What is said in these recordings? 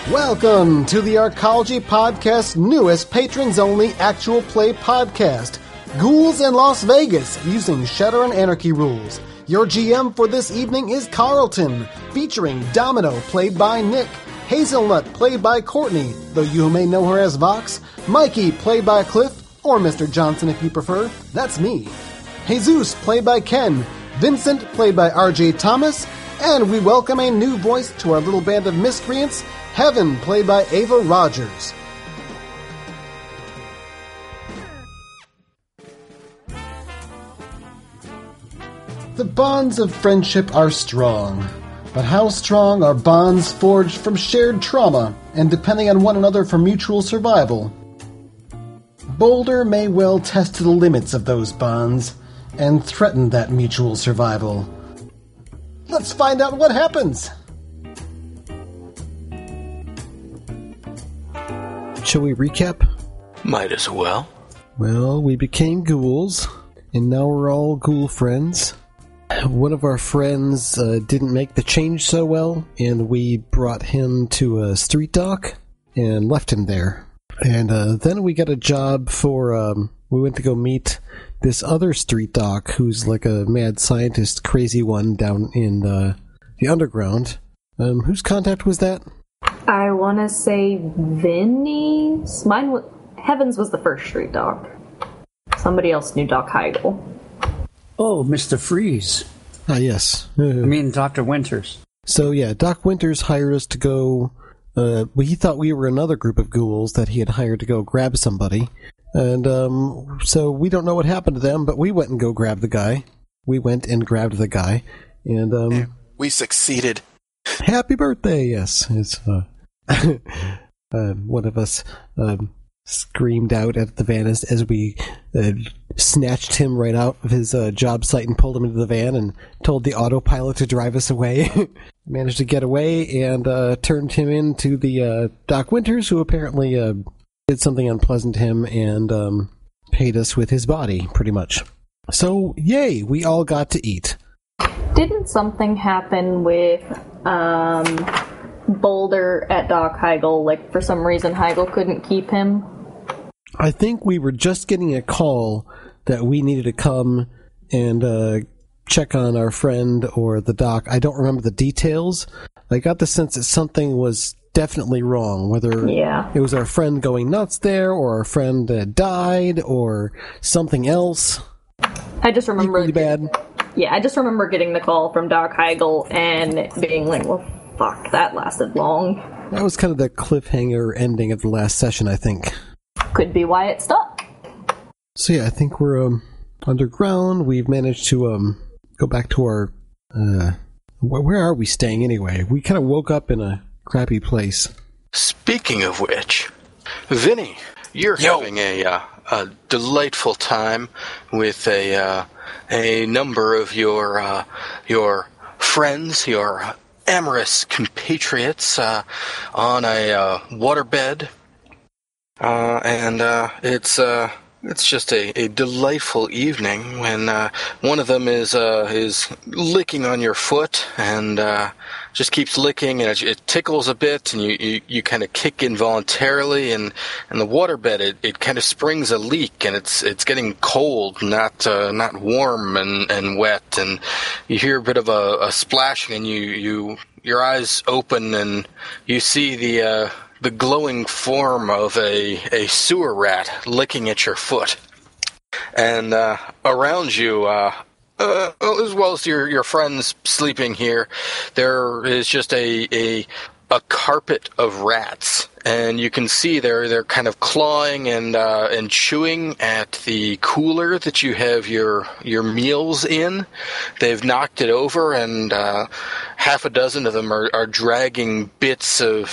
Welcome to the Arcology Podcast's newest patrons-only actual play podcast, Ghouls in Las Vegas, using Shadow and Anarchy rules. Your GM for this evening is Carlton, featuring Domino, played by Nick, Hazelnut, played by Courtney, though you may know her as Vox, Mikey, played by Cliff, or Mr. Johnson if you prefer, that's me, Jesus, played by Ken, Vincent, played by RJ Thomas, and we welcome a new voice to our little band of miscreants, Heaven, played by Ava Rogers. The bonds of friendship are strong, but how strong are bonds forged from shared trauma and depending on one another for mutual survival? Boulder may well test to the limits of those bonds and threaten that mutual survival. Let's find out what happens! Shall we recap? Might as well. Well, we became ghouls, and now we're all ghoul friends. One of our friends didn't make the change so well, and we brought him to a street dock and left him there. And then we got a job for, we went to go meet this other street dock who's like a mad scientist, crazy one down in the underground. Whose contact was that? I want to say Vinny's. Heavens was the first street dock. Somebody else knew Doc Heigl. Oh, Mr. Freeze. Ah, yes. I mean, Dr. Winters. So, yeah, Doc Winters hired us to go... he thought we were another group of ghouls that he had hired to go grab somebody. And so we don't know what happened to them, but we went and go grab the guy. We went and grabbed the guy. And we succeeded. Happy birthday, yes. It's, one of us screamed out at the van as we snatched him right out of his job site and pulled him into the van and told the autopilot to drive us away. Managed to get away and turned him into the Doc Winters, who apparently did something unpleasant to him and paid us with his body, pretty much. So, yay, we all got to eat. Didn't something happen with Boulder at Doc Heigl? Like, for some reason, Heigl couldn't keep him? I think we were just getting a call that we needed to come and check on our friend or the doc. I don't remember the details. I got the sense that something was definitely wrong, whether it was our friend going nuts there or our friend died or something else. I just remember... Equally bad. Yeah, I just remember getting the call from Doc Heigl and being like, well, fuck, that lasted long. That was kind of the cliffhanger ending of the last session, I think. Could be why it stuck. So yeah, I think we're underground. We've managed to go back to our... where are we staying anyway? We kind of woke up in a crappy place. Speaking of which, Vinny, you're having a delightful time with a number of your friends, your amorous compatriots, on a waterbed, and it's just a delightful evening when one of them is licking on your foot and just keeps licking, and it tickles a bit, and you kind of kick involuntarily, and the waterbed it kind of springs a leak, and it's getting cold, not warm and wet, and you hear a bit of a splashing, and your eyes open, and you see the glowing form of a sewer rat licking at your foot. And around you, as well as your friends sleeping here, there is just a carpet of rats. And you can see they're kind of clawing and chewing at the cooler that you have your meals in. They've knocked it over, and half a dozen of them are dragging bits of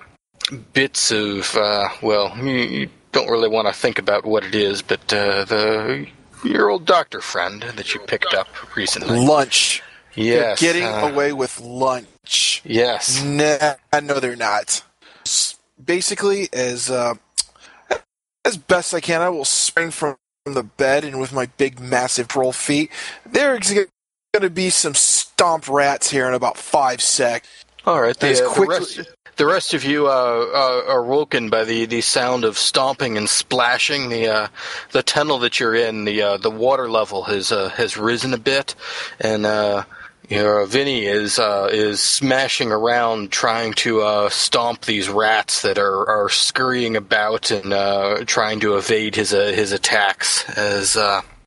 well, you don't really want to think about what it is, but your old doctor friend that you picked up recently. Lunch. Yes. They're getting away with lunch. Yes. Nah, no, they're not. Basically, as best I can, I will spring from the bed, and with my big, massive troll feet, there's going to be some stomp rats here in about 5 seconds. All right. the rest of you are woken by the sound of stomping and splashing. The tunnel that you're in, the water level has risen a bit, and Vinny is smashing around trying to stomp these rats that are scurrying about and trying to evade his attacks. As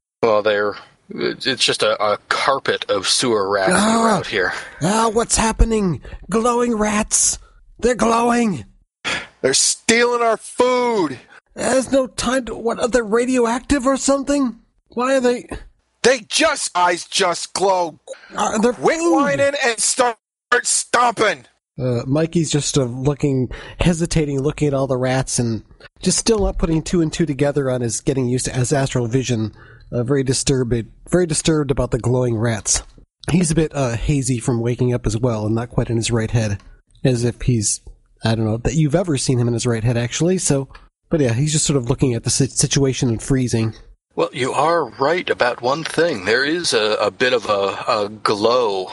it's just a carpet of sewer rats out here. What's happening? Glowing rats! They're glowing! They're stealing our food! There's no time to... What, are they radioactive or something? Why are they... Eyes just glow! They're Quit whining and start stomping! Mikey's just hesitating, looking at all the rats, and just still not putting two and two together on his getting used to his astral vision. Very disturbed about the glowing rats. He's a bit hazy from waking up as well, and not quite in his right head, as if he's, I don't know, that you've ever seen him in his right head, actually, so... But yeah, he's just sort of looking at the situation and freezing. Well, you are right about one thing. There is a bit of a glow,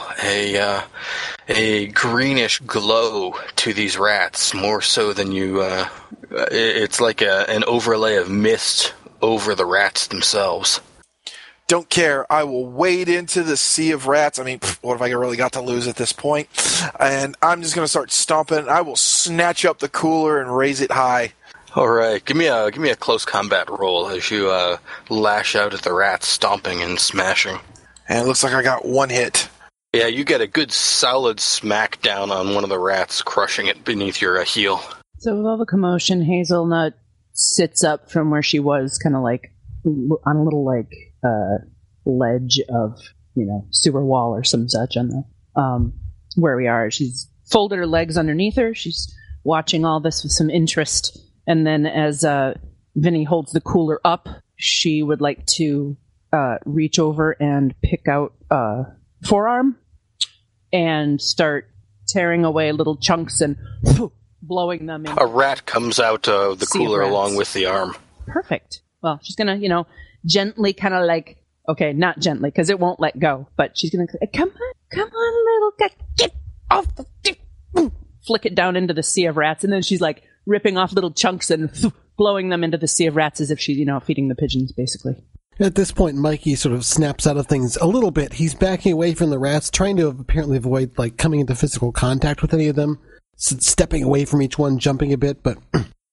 a greenish glow to these rats, more so than you... it's like an overlay of mist over the rats themselves. Don't care. I will wade into the sea of rats. I mean, what have I really got to lose at this point? And I'm just going to start stomping. I will snatch up the cooler and raise it high. All right, give me a close combat roll as you lash out at the rats, stomping and smashing. And it looks like I got one hit. Yeah, you get a good solid smack down on one of the rats, crushing it beneath your heel. So with all the commotion, Hazelnut sits up from where she was, kind of like on a little ledge of sewer wall or some such on the where we are. She's folded her legs underneath her. She's watching all this with some interest. And then as Vinny holds the cooler up, she would like to reach over and pick out forearm and start tearing away little chunks and blowing them in. A rat comes out of the cooler along with the arm. Perfect. Well, she's going to, gently kind of like, okay, not gently because it won't let go, but she's going to, come on, little guy, get off the... Flick it down into the sea of rats, and then she's like ripping off little chunks and blowing them into the sea of rats as if she's, feeding the pigeons, basically. At this point, Mikey sort of snaps out of things a little bit. He's backing away from the rats, trying to apparently avoid coming into physical contact with any of them, stepping away from each one, jumping a bit, but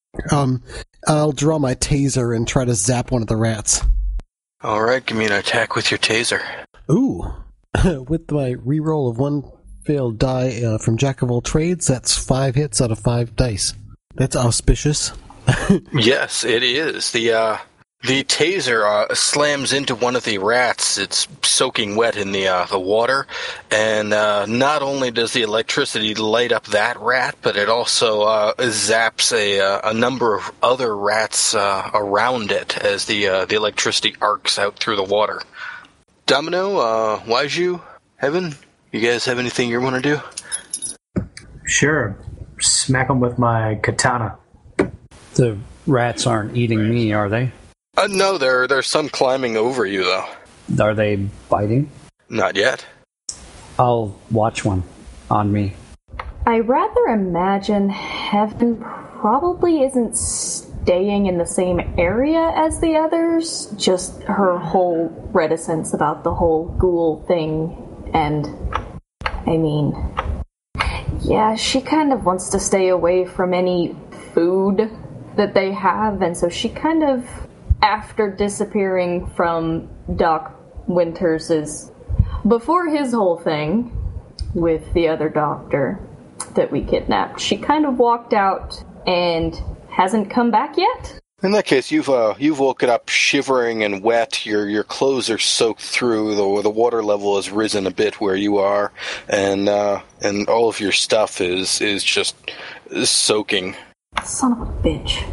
I'll draw my taser and try to zap one of the rats. All right, give me an attack with your taser. Ooh. With my reroll of one failed die from Jack of all trades, that's 5 hits out of 5 dice. That's auspicious. Yes, it is. The taser slams into one of the rats. It's soaking wet in the water, and not only does the electricity light up that rat, but it also zaps a number of other rats around it as the electricity arcs out through the water. Domino, Waiju, Heaven, you guys have anything you want to do? Sure. Smack them with my katana. The rats aren't eating me, are they? No, there's some climbing over you, though. Are they biting? Not yet. I'll watch one on me. I rather imagine Heaven probably isn't staying in the same area as the others, just her whole reticence about the whole ghoul thing, and, I mean, yeah, she kind of wants to stay away from any food that they have, and so she kind of, after disappearing from Doc Winters' before his whole thing with the other doctor that we kidnapped, she kind of walked out and hasn't come back yet. In that case, you've woken up shivering and wet. Your clothes are soaked through. The water level has risen a bit where you are, and all of your stuff is just soaking. Son of a bitch.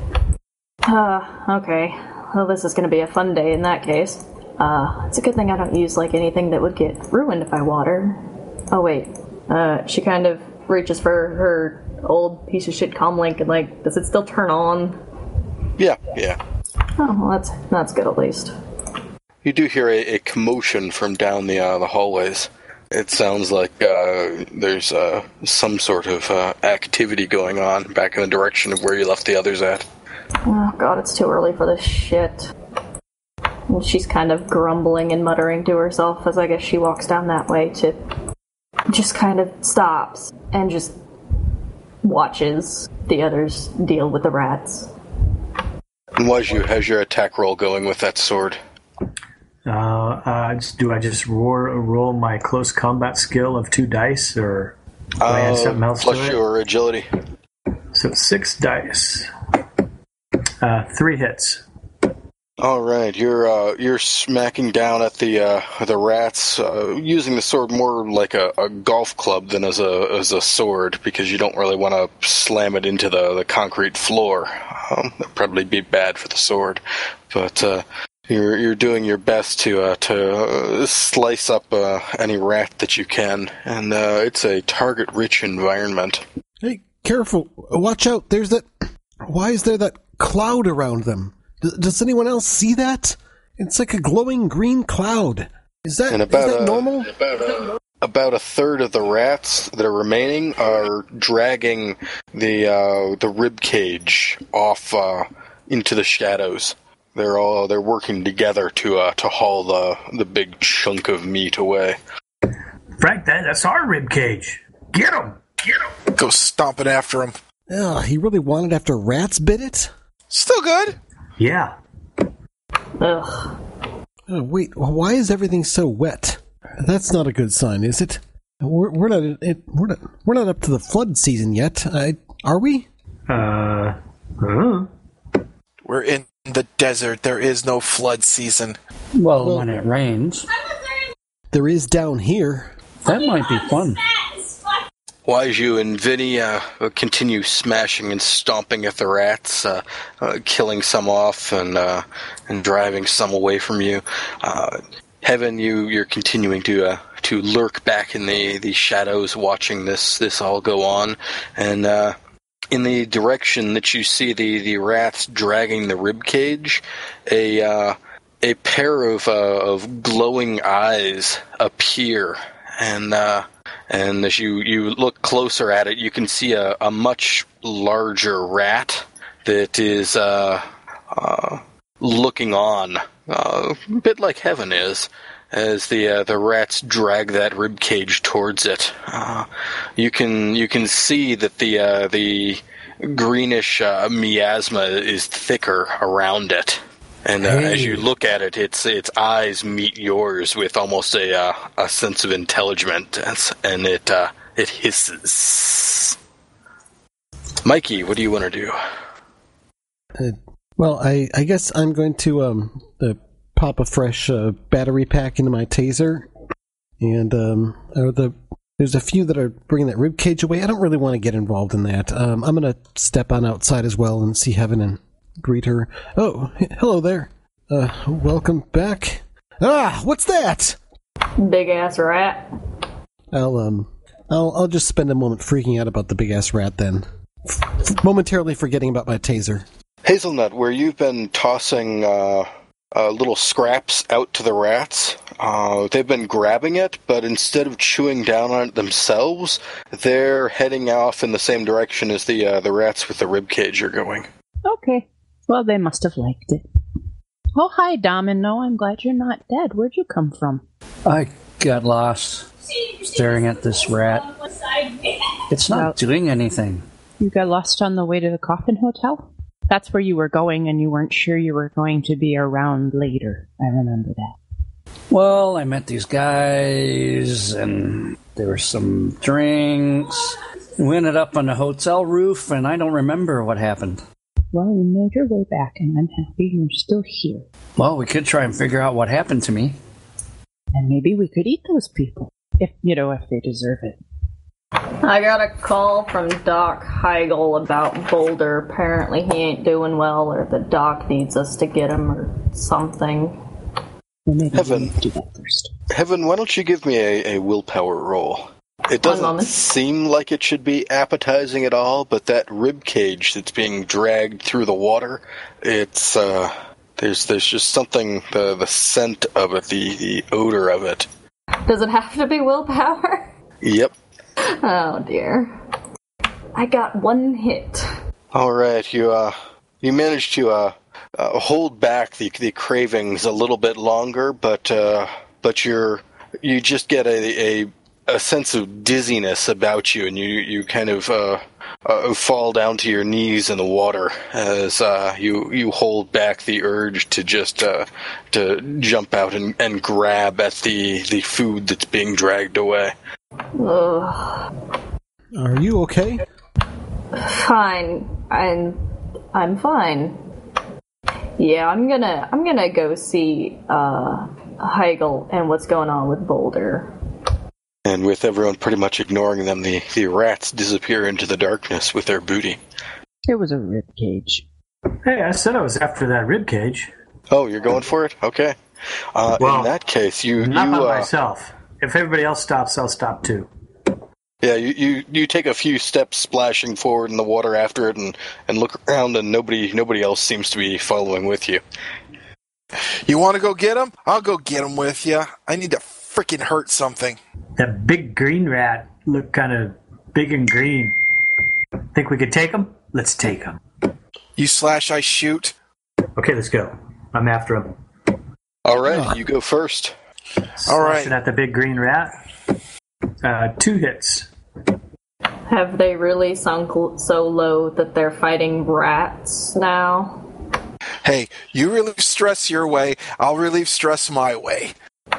Okay. Well, this is going to be a fun day in that case. It's a good thing I don't use, anything that would get ruined by water. Oh, wait. She kind of reaches for her old piece of shit comlink and, does it still turn on? Yeah. Oh, well, that's good at least. You do hear a commotion from down the hallways. It sounds like there's some sort of activity going on back in the direction of where you left the others at. Oh god, it's too early for this shit. And she's kind of grumbling and muttering to herself as I guess she walks down that way to just kind of stops and just watches the others deal with the rats. And how's your attack roll going with that sword? Do I just roll my close combat skill of 2 dice, or do I add something else plus to it? your agility. So 6 dice. 3 hits. All right, you're smacking down at the rats using the sword more like a golf club than as a sword, because you don't really want to slam it into the concrete floor. That'd probably be bad for the sword, but you're doing your best to slice up any rat that you can, and it's a target-rich environment. Hey, careful! Watch out! There's that. Why is there that cloud around them? Does anyone else see that? It's like a glowing green cloud. Is that normal? About a third of the rats that are remaining are dragging the rib cage off into the shadows. They're working together to haul the big chunk of meat away. Frank, that's our rib cage. Get him! Go stomping after him. Oh, he really wanted after rats bit it? Still good. Yeah. Ugh. Oh, wait, why is everything so wet? That's not a good sign, is it? We're not up to the flood season yet, are we? We're in the desert. There is no flood season. Well, when it rains. There is down here. That might be fun. Waiju and Vinny continue smashing and stomping at the rats, killing some off and driving some away from you. Heaven, you're continuing to lurk back in the shadows, watching this all go on, and in the direction that you see the rats dragging the rib cage, a pair of glowing eyes appear, and as you look closer at it, you can see a much larger rat that is looking on, a bit like Heaven is, as the rats drag that rib cage towards it. You can see that the greenish miasma is thicker around it. And as you look at it, its eyes meet yours with almost a sense of intelligence, and it hisses. Mikey, what do you want to do? Well, I guess I'm going to pop a fresh battery pack into my taser, and there's a few that are bringing that rib cage away. I don't really want to get involved in that. I'm going to step on outside as well and see Heaven and greet her. Oh, hello there. Welcome back. Ah, what's that? Big ass rat. I'll just spend a moment freaking out about the big ass rat then. Momentarily forgetting about my taser. Hazelnut, where you've been tossing little scraps out to the rats, they've been grabbing it, but instead of chewing down on it themselves, they're heading off in the same direction as the rats with the rib cage are going. Okay. Well, they must have liked it. Oh, hi, Domino. I'm glad you're not dead. Where'd you come from? I got lost staring at this rat. It's not doing anything. You got lost on the way to the Coffin Hotel? That's where you were going, and you weren't sure you were going to be around later. I remember that. Well, I met these guys, and there were some drinks. We ended up on the hotel roof, and I don't remember what happened. Well, you made your way back, and I'm happy you're still here. Well, we could try and figure out what happened to me. And maybe we could eat those people. If they deserve it. I got a call from Doc Heigl about Boulder. Apparently he ain't doing well, or the doc needs us to get him, or something. Well, maybe Heaven. we do that first. Heaven, why don't you give me a willpower roll? It doesn't seem like it should be appetizing at all, but that rib cage that's being dragged through the water, it's there's just something, the scent of it, the odor of it Does it have to be willpower? Yep. Oh dear. I got 1 hit. All right, you managed to hold back the cravings a little bit longer, but you just get a sense of dizziness about you, and you kind of fall down to your knees in the water as you hold back the urge to just to jump out and grab at the food that's being dragged away. Ugh. Are you okay? Fine. I'm fine. Yeah, I'm gonna go see Heigl and what's going on with Boulder. And with everyone pretty much ignoring them, the rats disappear into the darkness with their booty. It was a rib cage. Hey, I said I was after that rib cage. Oh, you're going for it? Okay. Well, in that case, not by myself. If everybody else stops, I'll stop too. Yeah, you take a few steps splashing forward in the water after it and look around, and nobody else seems to be following with you. You want to go get him? I'll go get him with you. I need to freaking hurt something. That big green rat looked kind of big and green. Think we could take him? Let's take him. You slash, I shoot. Okay, let's go. I'm after him. All right, you go first. All right. Slashing at the big green rat. 2 hits. Have they really sunk so low that they're fighting rats now? Hey, you relieve stress your way. I'll relieve stress my way.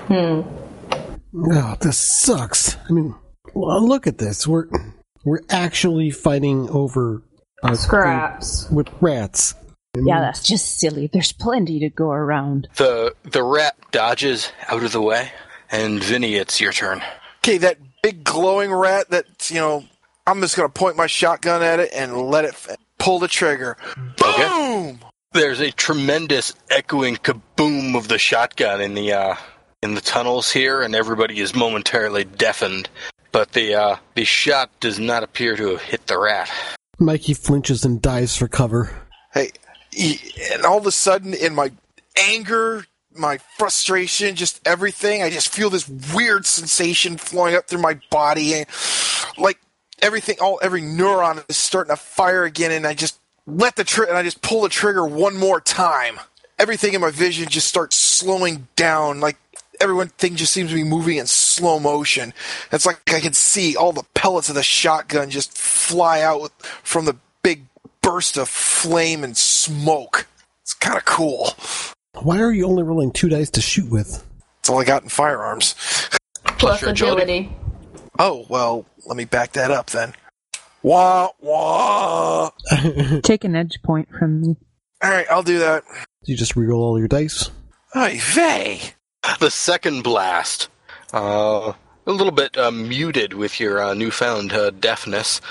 Oh, this sucks. I mean, well, look at this. We're actually fighting over Scraps with rats. Yeah, that's just silly. There's plenty to go around. The rat dodges out of the way, and Vinny, it's your turn. Okay, that big glowing rat that, I'm just going to point my shotgun at it and let it pull the trigger. Boom! Okay. There's a tremendous echoing kaboom of the shotgun in the tunnels here, and everybody is momentarily deafened. But the shot does not appear to have hit the rat. Mikey flinches and dives for cover. Hey, and all of a sudden, in my anger, my frustration, just everything, I just feel this weird sensation flowing up through my body, and like every neuron is starting to fire again, and I just let the trigger, and I just pull the trigger one more time. Everything in my vision just starts slowing down, like everything just seems to be moving in slow motion. It's like I can see all the pellets of the shotgun just fly out from the big burst of flame and smoke. It's kind of cool. Why are you only rolling 2 dice to shoot with? That's all I got in firearms. plus agility. Oh, well, let me back that up then. Wah, wah. Take an edge point from me. All right, I'll do that. You just reroll all your dice? Ay vey. The second blast, a little bit muted with your newfound deafness,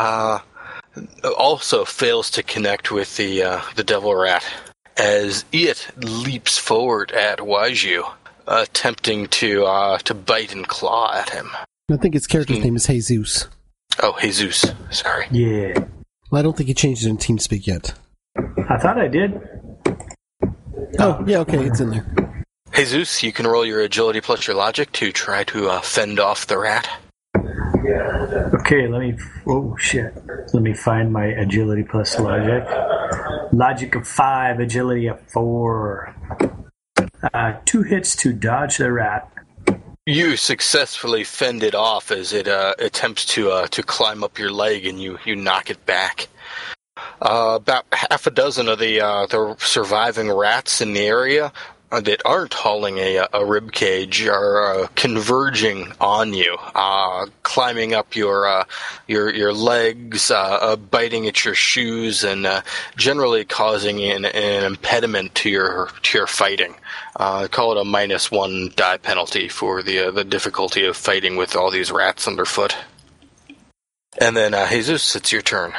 also fails to connect with the devil rat as it leaps forward at Waiju, attempting to bite and claw at him. I think his character's name is Jesus. Oh, Jesus. Sorry. Yeah. Well, I don't think he changed it in TeamSpeak yet. I thought I did. Oh, yeah, okay, it's in there. Jesus, you can roll your agility plus your logic to try to fend off the rat. Okay, oh shit. Let me find my agility plus logic. Logic of 5, agility of 4. 2 hits to dodge the rat. You successfully fend it off as it attempts to climb up your leg, and you knock it back. About half a dozen of the surviving rats in the area that aren't hauling a rib cage are converging on you, climbing up your legs, biting at your shoes, and generally causing an impediment to your fighting. Call it a -1 die penalty for the difficulty of fighting with all these rats underfoot. And then Jesus, it's your turn.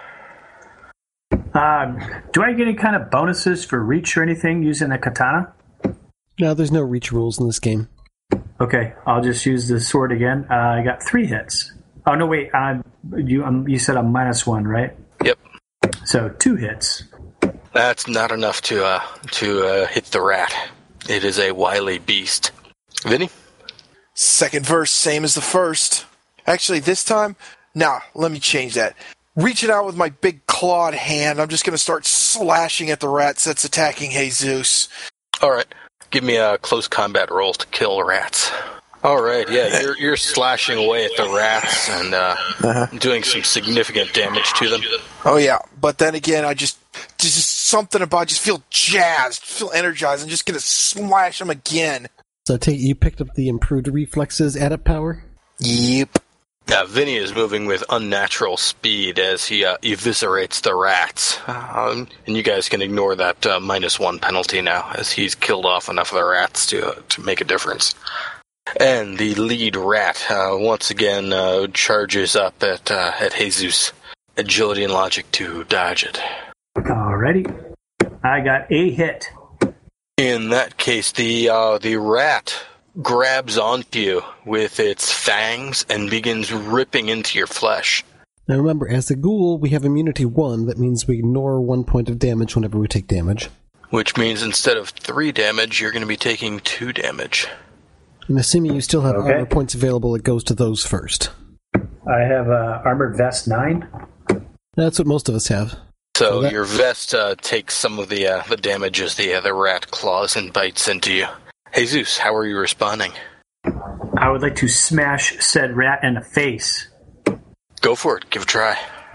Do I get any kind of bonuses for reach or anything using the katana? No, there's no reach rules in this game. Okay, I'll just use the sword again. I got 3 hits. Oh, no, wait. You said I'm -1, right? Yep. So 2 hits. That's not enough to hit the rat. It is a wily beast. Vinny? Second verse, same as the first. Actually, this time, let me change that. Reaching out with my big clawed hand, I'm just going to start slashing at the rats that's attacking Jesus. All right. Give me a close combat roll to kill rats. All right, yeah, you're slashing away at the rats and doing some significant damage to them. Oh, yeah. But then again, I just something about just feel jazzed, feel energized. I'm just going to slash them again. So you picked up the improved reflexes adept power? Yep. Yeah, Vinny is moving with unnatural speed as he eviscerates the rats. And you guys can ignore that -1 penalty now, as he's killed off enough of the rats to make a difference. And the lead rat once again charges up at Jesus. Agility and logic to dodge it. Alrighty. I got a hit. In that case, the rat grabs onto you with its fangs and begins ripping into your flesh. Now remember, as a ghoul, we have immunity 1. That means we ignore 1 point of damage whenever we take damage. Which means instead of 3 damage, you're going to be taking 2 damage. And assuming you still have armor points available, it goes to those first. I have armored vest 9. That's what most of us have. So your vest takes some of the damage as the rat claws and bites into you. Jesus, how are you responding? I would like to smash said rat in the face. Go for it. Give it a try.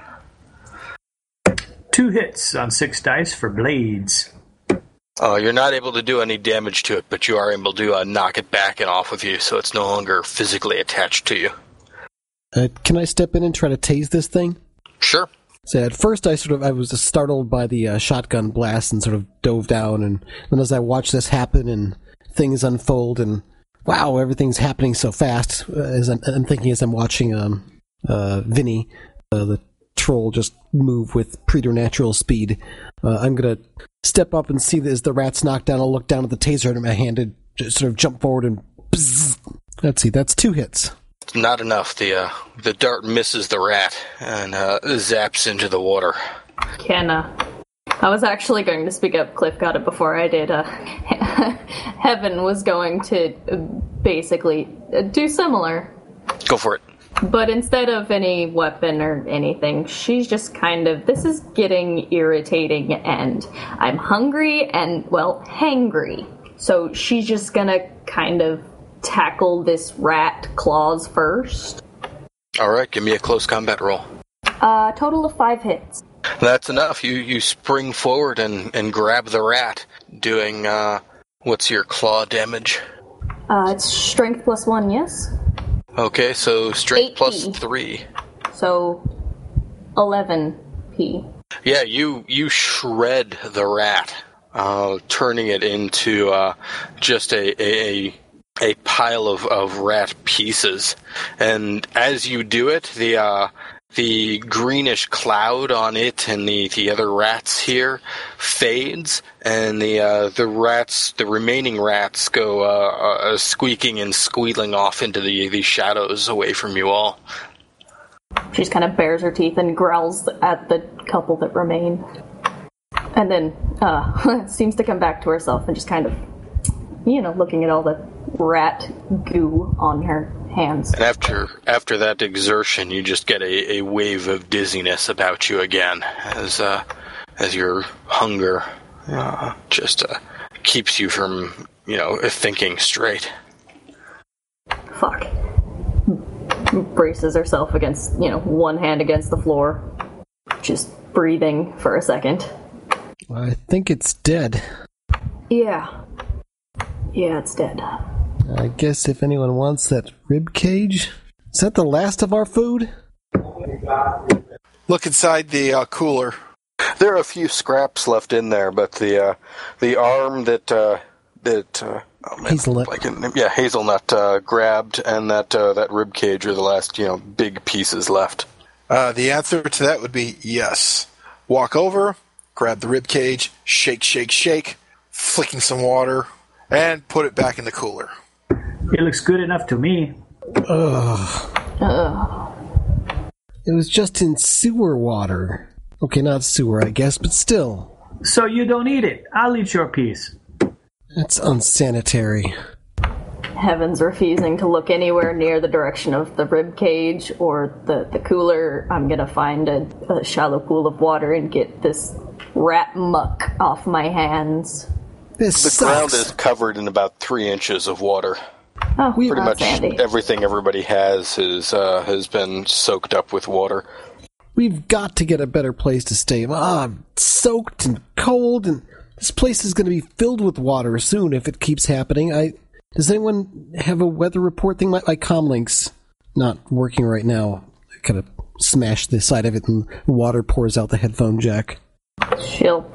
2 hits on 6 dice for blades. You're not able to do any damage to it, but you are able to knock it back and off with you, so it's no longer physically attached to you. Can I step in and try to tase this thing? Sure. So at first I was just startled by the shotgun blast and sort of dove down, and then as I watched this happen and things unfold, and wow, everything's happening so fast, as I'm thinking as I'm watching Vinny, the troll, just move with preternatural speed. I'm going to step up and see that as the rat's knocked down, I'll look down at the taser in my hand and just sort of jump forward and bzzz. Let's see, that's 2 hits. It's not enough. The dart misses the rat and zaps into the water. I was actually going to speak up. Cliff got it before I did. Heaven was going to basically do similar. Go for it. But instead of any weapon or anything, she's just kind of, this is getting irritating, and I'm hungry and, well, hangry. So she's just gonna kind of tackle this rat claws first. Alright, give me a close combat roll. Total of 5 hits. That's enough. You spring forward and grab the rat, doing, what's your claw damage? It's strength plus 1, yes? Okay, so strength 8P. plus 3. So 11P. Yeah, you shred the rat, turning it into just a pile of rat pieces. And as you do it, the greenish cloud on it and the other rats here fades, and the remaining rats go squeaking and squealing off into the shadows away from you all. She just kind of bares her teeth and growls at the couple that remain. And then seems to come back to herself and just kind of, looking at all the rat goo on her hands. And after that exertion, you just get a wave of dizziness about you again, as your hunger just keeps you from, thinking straight. Fuck. Braces herself against, one hand against the floor, just breathing for a second. I think it's dead. Yeah, it's dead. I guess if anyone wants that rib cage, is that the last of our food? Look inside the cooler. There are a few scraps left in there, but the arm that Hazelnut. Hazelnut grabbed, and that rib cage are the last big pieces left. The answer to that would be yes. Walk over, grab the rib cage, shake, shake, shake, flicking some water, and put it back in the cooler. It looks good enough to me. It was just in sewer water. Okay, not sewer, I guess, but still. So you don't eat it. I'll eat your piece. That's unsanitary. Heaven's refusing to look anywhere near the direction of the rib cage or the cooler, I'm gonna find a shallow pool of water and get this rat muck off my hands. The ground is covered in about 3 inches of water. Oh, pretty much Sandy. everything everybody has been soaked up with water. We've got to get a better place to stay. I'm soaked and cold, and this place is going to be filled with water soon if it keeps happening. Does anyone have a weather report thing? My comlink's not working right now. I kind of smashed the side of it, and water pours out the headphone jack. She'll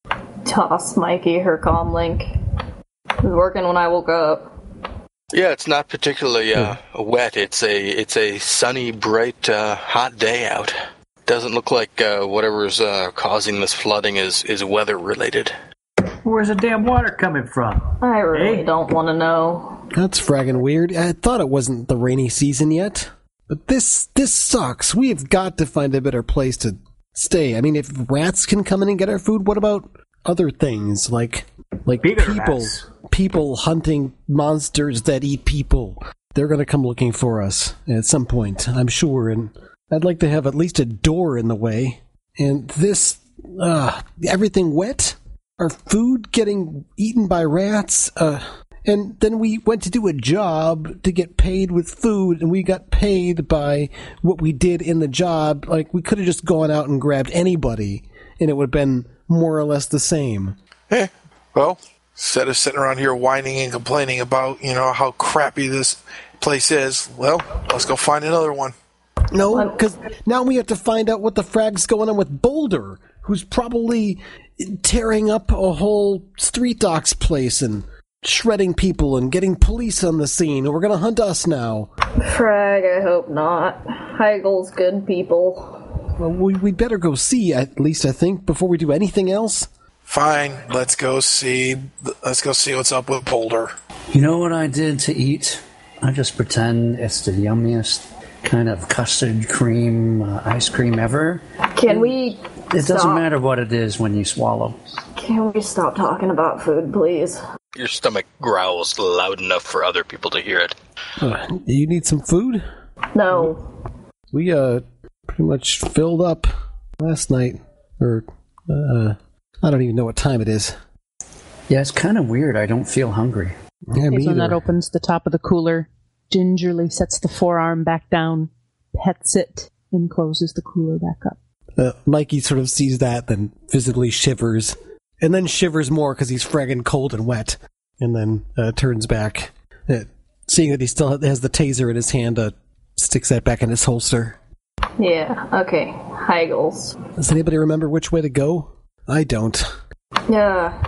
toss Mikey her comlink. It was working when I woke up. Yeah, it's not particularly wet. It's a sunny, bright, hot day out. Doesn't look like whatever's causing this flooding is weather related. Where's the damn water coming from? I really don't want to know. That's fragging weird. I thought it wasn't the rainy season yet. But this sucks. We've got to find a better place to stay. I mean, if rats can come in and get our food, what about other things like people? Rats. People hunting monsters that eat people. They're going to come looking for us at some point, I'm sure, and I'd like to have at least a door in the way. And this, everything wet? Our food getting eaten by rats? And then we went to do a job to get paid with food, and we got paid by what we did in the job. Like, we could have just gone out and grabbed anybody, and it would have been more or less the same. Well, instead of sitting around here whining and complaining about, how crappy this place is, well, let's go find another one. No, because now we have to find out what the frag's going on with Boulder, who's probably tearing up a whole Street Docs place and shredding people and getting police on the scene. We're going to hunt us now. Frag, I hope not. Heigl's good people. Well, we'd better go see, at least I think, before we do anything else. Fine, let's go see what's up with Boulder. You know what I did to eat? I just pretend it's the yummiest kind of custard cream ice cream ever. Can we It doesn't matter what it is when you swallow. Can we stop talking about food, please? Your stomach growls loud enough for other people to hear it. You need some food? No. We pretty much filled up last night. Or, I don't even know what time it is. Yeah, it's kind of weird. I don't feel hungry. Yeah, me Hazelnut either. opens the top of the cooler, gingerly sets the forearm back down, pets it, and closes the cooler back up. Mikey sort of sees that, then visibly shivers, and then shivers more because he's fragging cold and wet, and then turns back. Seeing that he still has the taser in his hand, sticks that back in his holster. Yeah, okay. Heigls. Does anybody remember which way to go? I don't. Yeah,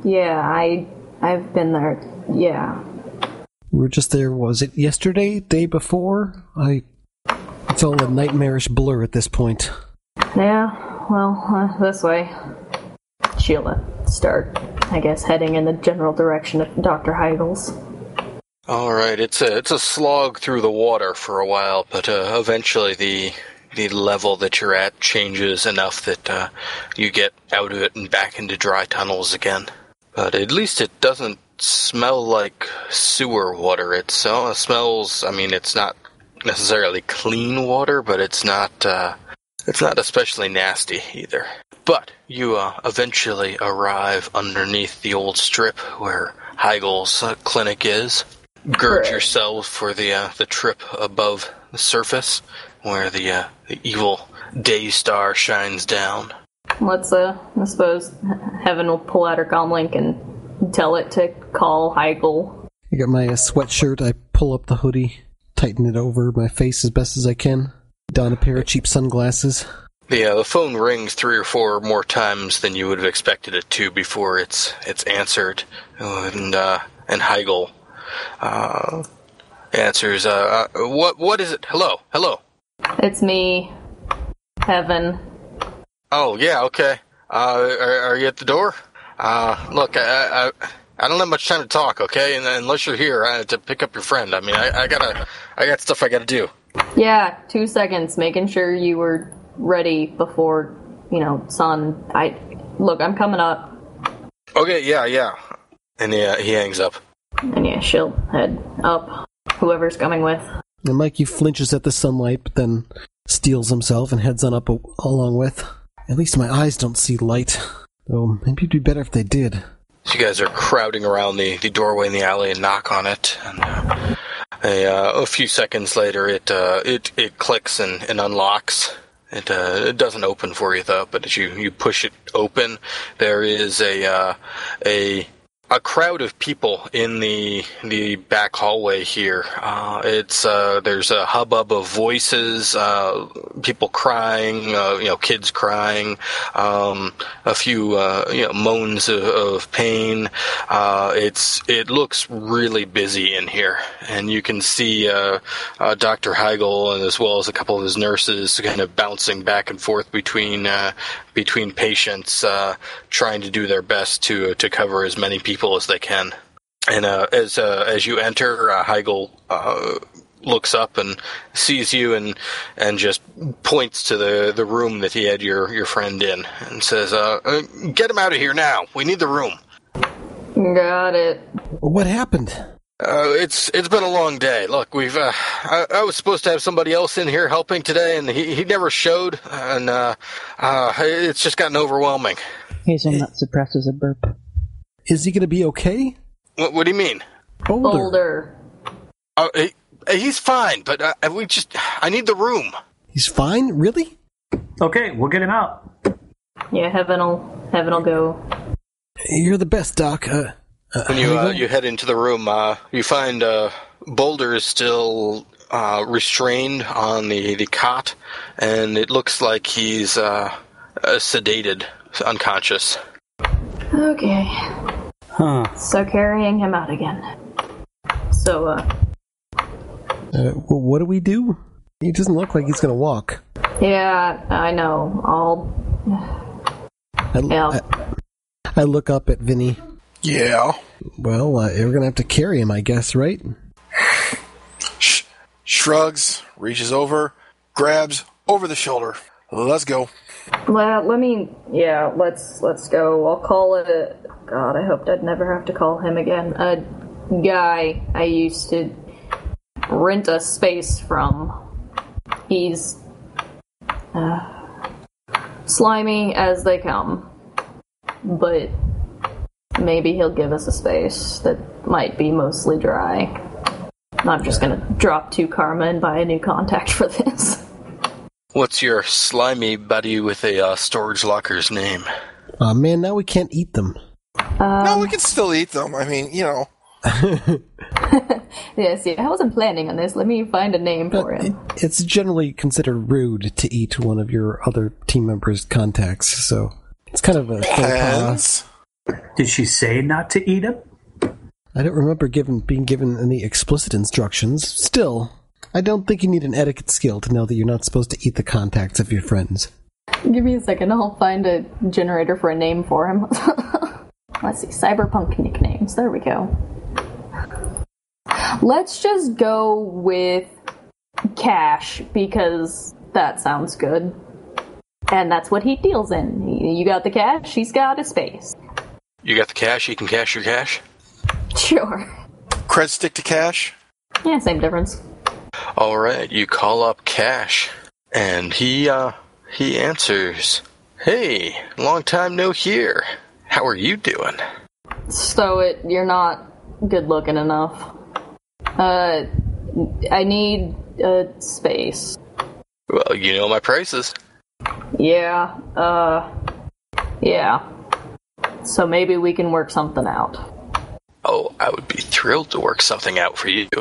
I've been there, yeah. We were just there, was it yesterday? Day before? It's all a nightmarish blur at this point. Yeah, well, this way. Sheila, start, I guess, heading in the general direction of Dr. Heigl's. All right, it's a slog through the water for a while, but eventually the level that you're at changes enough that you get out of it and back into dry tunnels again. But at least it doesn't smell like sewer water. It smells. I mean, it's not necessarily clean water, but it's not especially nasty either. But you eventually arrive underneath the old strip where Heigl's clinic is. Gird yourself for the trip above the surface, where the evil day star shines down. Let's, I suppose Heaven will pull out her comlink and tell it to call Heigl. I got my sweatshirt, I pull up the hoodie, tighten it over my face as best as I can, don a pair of cheap sunglasses. The phone rings 3 or 4 more times than you would have expected it to before it's answered, and Heigl answers. What is it? Hello. It's me, Heaven. Oh yeah, okay. Are you at the door? Look, I don't have much time to talk, okay? And unless you're here to pick up your friend, I mean, I got stuff I gotta do. Yeah, 2 seconds, making sure you were ready before, sun. I'm coming up. Okay, yeah. And he hangs up. And yeah, she'll head up, whoever's coming with. And Mikey flinches at the sunlight, but then steels himself and heads on up along with. At least my eyes don't see light. Though maybe it'd be better if they did. So you guys are crowding around the doorway in the alley and knock on it. And a few seconds later, it clicks and unlocks. It doesn't open for you though. But as you push it open, there is a crowd of people in the back hallway here. There's a hubbub of voices, people crying, kids crying, a few moans of pain. It looks really busy in here, and you can see Dr. Heigl and as well as a couple of his nurses kind of bouncing back and forth between patients, trying to do their best to cover as many people as they can. And as you enter, Heigl looks up and sees you and just points to the room that he had your friend in and says, "Get him out of here now. We need the room." Got it. What happened? It's been a long day. Look, we've I was supposed to have somebody else in here helping today, and he never showed, and it's just gotten overwhelming. Hazelnut suppresses a burp. Is he going to be okay? What do you mean? Boulder. He's fine, but I need the room. He's fine? Really? Okay, we'll get him out. Yeah, Heaven'll go. You're the best, Doc. When you head into the room, you find Boulder is still restrained on the cot, and it looks like he's sedated, unconscious. Okay. Huh. So carrying him out again. So, what do we do? He doesn't look like he's going to walk. Yeah, I know. I look up at Vinny. Yeah. Well, we're going to have to carry him, I guess, right? Shrugs, reaches over, grabs over the shoulder. Let's go. Well, let's go. I'll call it God, I hoped I'd never have to call him again. A guy I used to rent a space from. He's slimy as they come, but maybe he'll give us a space that might be mostly dry. I'm just gonna drop 2 karma and buy a new contact for this. What's your slimy buddy with a storage locker's name? Man, now we can't eat them. No, we can still eat them. I mean, Yes, I wasn't planning on this. Let me find a name for him. It's generally considered rude to eat one of your other team members' contacts, so it's kind of a faux pas. Did she say not to eat him? I don't remember being given any explicit instructions. Still, I don't think you need an etiquette skill to know that you're not supposed to eat the contacts of your friends. Give me a second. I'll find a generator for a name for him. Let's see. Cyberpunk nicknames. There we go. Let's just go with Cash, because that sounds good. And that's what he deals in. You got the cash, he's got a space. You got the cash, you can cash your cash? Sure. Cred stick to cash? Yeah, same difference. Alright, you call up Cash, and he answers, "Hey, long time no hear. How are you doing?" So you're not good looking enough. I need a space. Well, you know my prices. Yeah. So maybe we can work something out. Oh, I would be thrilled to work something out for you.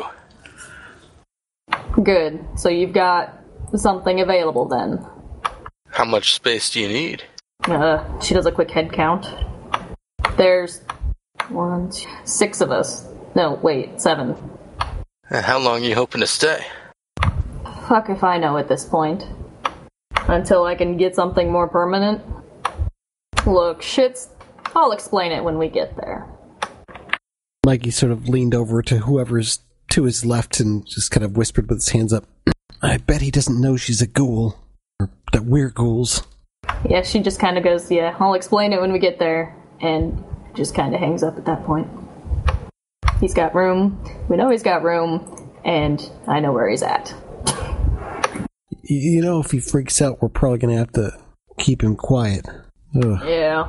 Good. So you've got something available then. How much space do you need? She does a quick head count. There's 1, 2, 6 of us. No, wait, 7. How long are you hoping to stay? Fuck if I know at this point. Until I can get something more permanent. Look, I'll explain it when we get there. Mikey sort of leaned over to whoever's to his left and just kind of whispered with his hands up, "I bet he doesn't know she's a ghoul. Or that we're ghouls." Yeah, she just kind of goes, "Yeah, I'll explain it when we get there," and just kind of hangs up at that point. He's got room. We know he's got room, and I know where he's at. You know, if he freaks out, we're probably going to have to keep him quiet. Ugh. Yeah.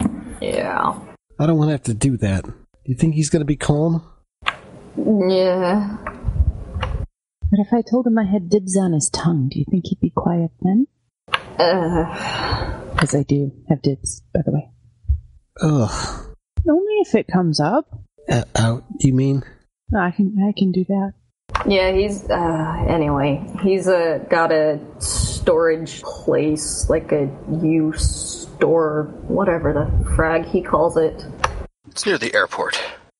I don't want to have to do that. Do you think he's going to be calm? Yeah. But if I told him I had dibs on his tongue, do you think he'd be quiet then? Because I do have dibs, by the way. Ugh. Only if it comes up. Out, you mean? No, I can do that. Yeah, he's, anyway, he's got a storage place, like a U-store, whatever the frag he calls it. It's near the airport.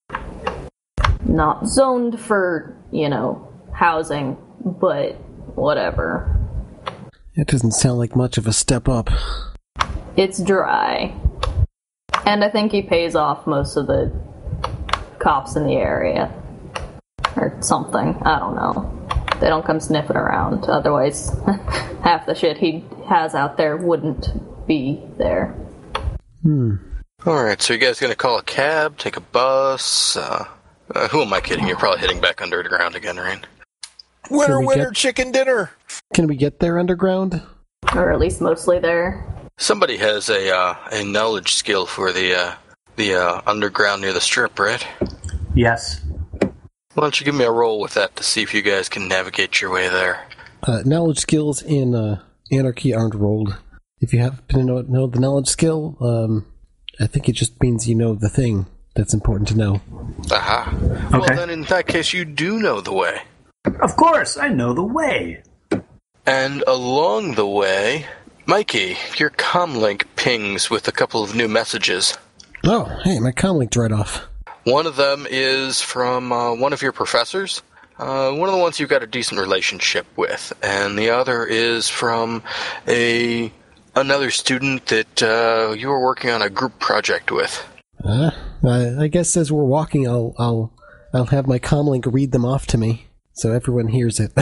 Not zoned for, housing, but whatever. It doesn't sound like much of a step up. It's dry. And I think he pays off most of the cops in the area. Or something. I don't know. They don't come sniffing around. Otherwise, half the shit he has out there wouldn't be there. Alright, so you guys gonna call a cab, take a bus? Who am I kidding? You're probably heading back underground again, right? Winner, chicken dinner! Can we get there underground? Or at least mostly there. Somebody has a knowledge skill for the underground near the strip, right? Yes. Why don't you give me a roll with that to see if you guys can navigate your way there? Knowledge skills in Anarchy aren't rolled. If you happen to know the knowledge skill, I think it just means you know the thing that's important to know. Aha. Okay. Well, then in that case, you do know the way. Of course, I know the way. And along the way, Mikey, your comlink pings with a couple of new messages. Oh, hey, my comlink dried off. One of them is from one of your professors, one of the ones you've got a decent relationship with, and the other is from another student that you were working on a group project with. I guess as we're walking, I'll have my comlink read them off to me, so everyone hears it.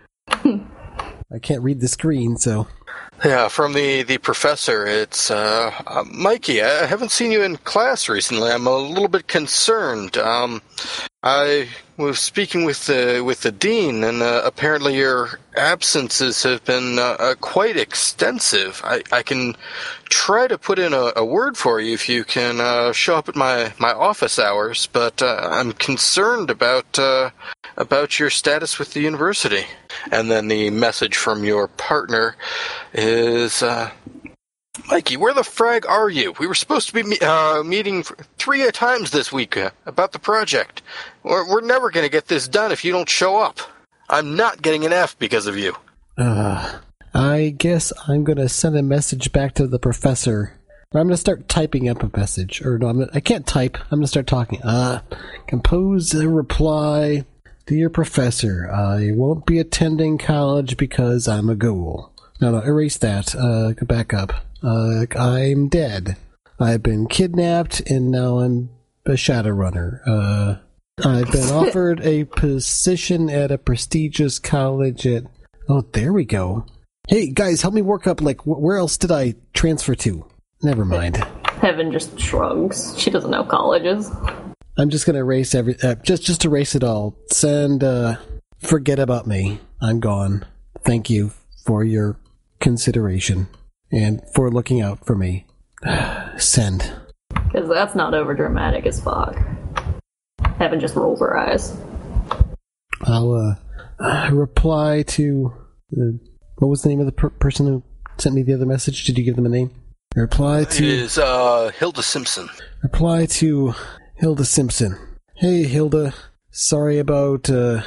I can't read the screen, so... Yeah, from the professor, it's, Mikey, I haven't seen you in class recently. I'm a little bit concerned. I was speaking with the dean, and apparently your absences have been quite extensive. I can try to put in a word for you if you can show up at my office hours, but I'm concerned about your status with the university. And then the message from your partner is, Mikey, where the frag are you? We were supposed to be meeting 3 times this week about the project. We're never going to get this done if you don't show up. I'm not getting an F because of you. I guess I'm going to send a message back to the professor. Or I'm going to start typing up a message. Or no, I can't type. I'm going to start talking. Compose a reply. Dear Professor, I won't be attending college because I'm a ghoul. No, erase that. Go back up. I'm dead. I've been kidnapped, and now I'm a Shadowrunner. I've been offered a position at a prestigious college at... Oh, there we go. Hey, guys, help me work up, where else did I transfer to? Never mind. Heaven just shrugs. She doesn't know colleges. I'm just gonna erase just erase it all. Send, forget about me. I'm gone. Thank you for your consideration and for looking out for me. Send. Because that's not overdramatic as fuck. Heaven just rolls her eyes. I'll, reply to, what was the name of the person who sent me the other message? Did you give them a name? Reply to... It is, Hilda Simpson. Reply to... Hilda Simpson. Hey, Hilda. Sorry about